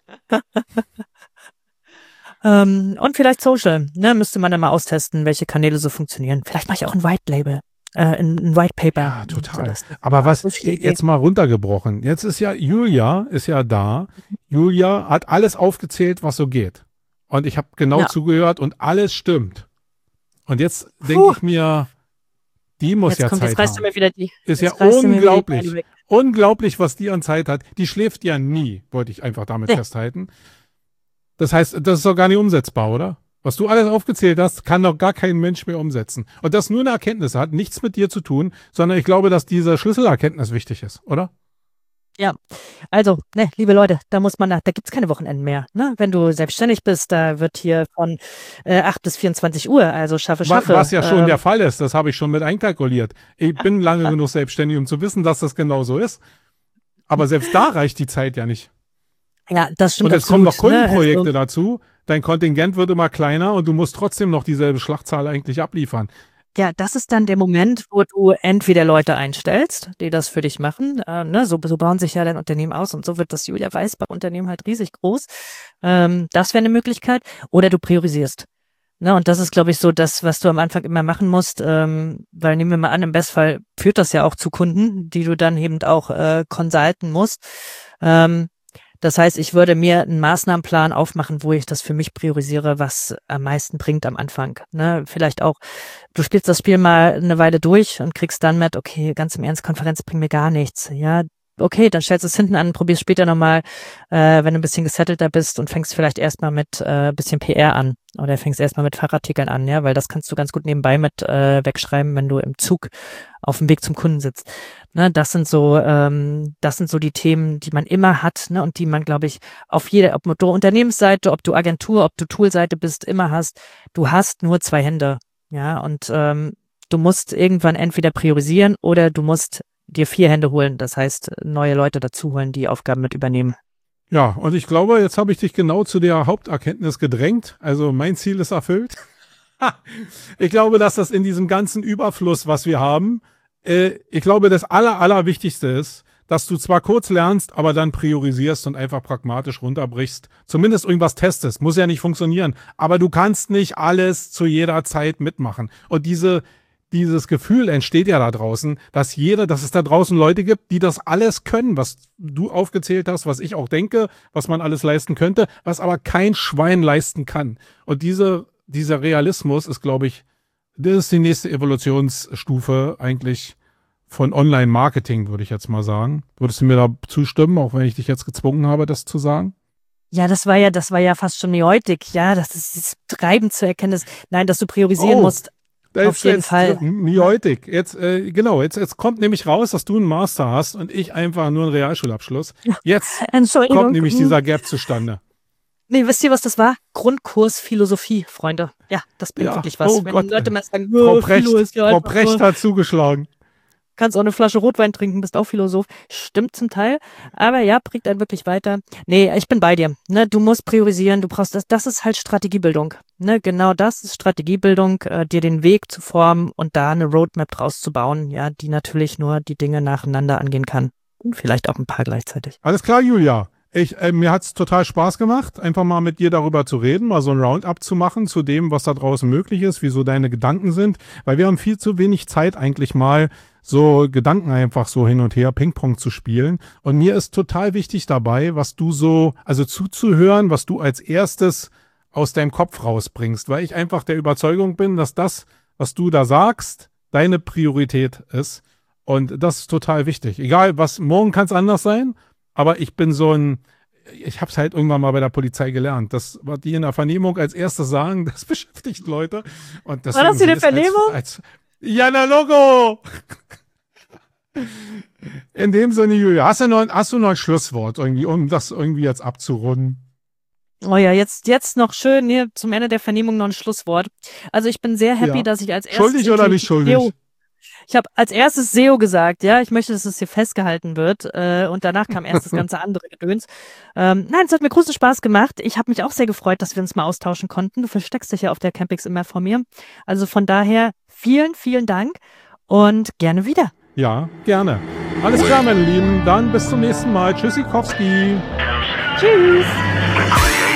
Ähm, und vielleicht Social, ne, müsste man dann mal austesten, welche Kanäle so funktionieren. Vielleicht mache ich auch ein White Label, äh, ein, ein White Paper. Ja, total. So, das- Aber was, so viele jetzt mal runtergebrochen. Jetzt ist ja, Julia ist ja da. Julia hat alles aufgezählt, was so geht. Und ich habe genau Ja. zugehört und alles stimmt. Und jetzt denke Puh. ich mir, die muss Jetzt ja kommt, Zeit jetzt reißt du haben. mir wieder die. Ist jetzt ja reißt du mir wieder die unglaublich. Beine weg. Unglaublich, was die an Zeit hat. Die schläft ja nie, wollte ich einfach damit Nee. festhalten. Das heißt, das ist doch gar nicht umsetzbar, oder? Was du alles aufgezählt hast, kann doch gar kein Mensch mehr umsetzen. Und das nur eine Erkenntnis hat, nichts mit dir zu tun, sondern ich glaube, dass diese Schlüsselerkenntnis wichtig ist, oder? Also, ne, liebe Leute, da muss man, da gibt's keine Wochenenden mehr. Ne? Wenn du selbstständig bist, da wird hier von äh, acht bis vierundzwanzig Uhr, also schaffe, Wa- schaffe. Was ja schon ähm, der Fall ist, das habe ich schon mit einkalkuliert. Ich bin lange genug selbstständig, um zu wissen, dass das genau so ist. Aber selbst da reicht die Zeit ja nicht. Ja, das stimmt Und jetzt kommen noch absolut, ne? Kundenprojekte Also, dazu. Dein Kontingent wird immer kleiner und du musst trotzdem noch dieselbe Schlachtzahl eigentlich abliefern. ja, das ist dann der Moment, wo du entweder Leute einstellst, die das für dich machen. Äh, ne? so, so bauen sich ja dein Unternehmen aus und so wird das Julia Weisbach-Unternehmen halt riesig groß. Ähm, das wäre eine Möglichkeit. Oder du priorisierst. Ne? Und das ist, glaube ich, so das, was du am Anfang immer machen musst. Ähm, weil nehmen wir mal an, im Bestfall führt das ja auch zu Kunden, die du dann eben auch äh, consulten musst. Ähm, Das heißt, ich würde mir einen Maßnahmenplan aufmachen, wo ich das für mich priorisiere, was am meisten bringt am Anfang. Ne? Vielleicht auch, du spielst das Spiel mal eine Weile durch und kriegst dann mit, okay, ganz im Ernst, Konferenz bringt mir gar nichts. Ja, okay, dann stellst du es hinten an, probierst später nochmal, äh, wenn du ein bisschen gesettelter bist und fängst vielleicht erstmal mit äh, bisschen P R an oder fängst erstmal mit Fachartikeln an, ja, weil das kannst du ganz gut nebenbei mit äh, wegschreiben, wenn du im Zug auf dem Weg zum Kunden sitzt. Ne, das sind so, ähm, das sind so die Themen, die man immer hat, ne, und die man, glaube ich, auf jeder, ob du Unternehmensseite, ob du Agentur, ob du Toolseite bist, immer hast. Du hast nur zwei Hände, ja, und ähm, du musst irgendwann entweder priorisieren oder du musst dir vier Hände holen, das heißt neue Leute dazu holen, die Aufgaben mit übernehmen. Ja, und ich glaube, jetzt habe ich dich genau zu der Haupterkenntnis gedrängt. Also mein Ziel ist erfüllt. Ich glaube, dass das in diesem ganzen Überfluss, was wir haben, äh, ich glaube, das Aller, Allerwichtigste ist, dass du zwar kurz lernst, aber dann priorisierst und einfach pragmatisch runterbrichst. Zumindest irgendwas testest. Muss ja nicht funktionieren. Aber du kannst nicht alles zu jeder Zeit mitmachen. Und diese Dieses Gefühl entsteht ja da draußen, dass jeder, dass es da draußen Leute gibt, die das alles können, was du aufgezählt hast, was ich auch denke, was man alles leisten könnte, was aber kein Schwein leisten kann. Und diese, dieser Realismus ist, glaube ich, das ist die nächste Evolutionsstufe eigentlich von Online-Marketing, würde ich jetzt mal sagen. Würdest du mir da zustimmen, auch wenn ich dich jetzt gezwungen habe, das zu sagen? Ja, das war ja, das war ja fast schon Neutik, ja, das ist das Treiben zur Erkenntnis. Nein, dass du priorisieren Oh. musst. Jetzt, Auf jeden jetzt, Fall. Miotik. Jetzt, äh, genau, jetzt, jetzt kommt nämlich raus, dass du einen Master hast und ich einfach nur einen Realschulabschluss. Jetzt Entschuldigung. kommt nämlich dieser Gap zustande. Nee, wisst ihr, was das war? Grundkurs Philosophie, Freunde. Ja, das bringt Ja, wirklich was. oh Wenn Gott. die Leute mal sagen, Frau oh, Precht, Philo ist ja Frau einfach Precht nur, hat zugeschlagen. kannst auch eine Flasche Rotwein trinken, bist auch Philosoph. Stimmt zum Teil. Aber ja, bringt einen wirklich weiter. Nee, ich bin bei dir. Ne, du musst priorisieren, du brauchst das. Das ist halt Strategiebildung. Ne, genau das ist Strategiebildung, äh, dir den Weg zu formen und da eine Roadmap draus zu bauen, ja, die natürlich nur die Dinge nacheinander angehen kann. Und vielleicht auch ein paar gleichzeitig. Alles klar, Julia. Ich, äh, mir hat es total Spaß gemacht, einfach mal mit dir darüber zu reden, mal so ein Roundup zu machen zu dem, was da draußen möglich ist, wie so deine Gedanken sind, weil wir haben viel zu wenig Zeit eigentlich mal so Gedanken einfach so hin und her Ping-Pong zu spielen. Und mir ist total wichtig dabei, was du so, also zuzuhören, was du als erstes aus deinem Kopf rausbringst, weil ich einfach der Überzeugung bin, dass das, was du da sagst, deine Priorität ist. Und das ist total wichtig. Egal, was morgen kann es anders sein, aber ich bin so ein, ich habe es halt irgendwann mal bei der Polizei gelernt. Das, was die in der Vernehmung als erstes sagen, das beschäftigt Leute. Und War das hier eine Vernehmung? Als, als, ja, na Logo! In dem Sinne, Julia, hast du noch, hast du noch ein Schlusswort irgendwie, um das irgendwie jetzt abzurunden? Oh ja, jetzt, jetzt noch schön hier zum Ende der Vernehmung noch ein Schlusswort. Also ich bin sehr happy, Ja. dass ich als erstes... Schuldig oder nicht schuldig? S E O, ich habe als erstes S E O gesagt, ja. Ich möchte, dass es hier festgehalten wird. Äh, und danach kam erst das ganze andere Gedöns. Ähm, nein, es hat mir großen Spaß gemacht. Ich habe mich auch sehr gefreut, dass wir uns mal austauschen konnten. Du versteckst dich ja auf der Campix immer vor mir. Also von daher vielen, vielen Dank und gerne wieder. Ja, gerne. Alles klar, meine Lieben. Dann bis zum nächsten Mal. Tschüssikowski. Tschüss.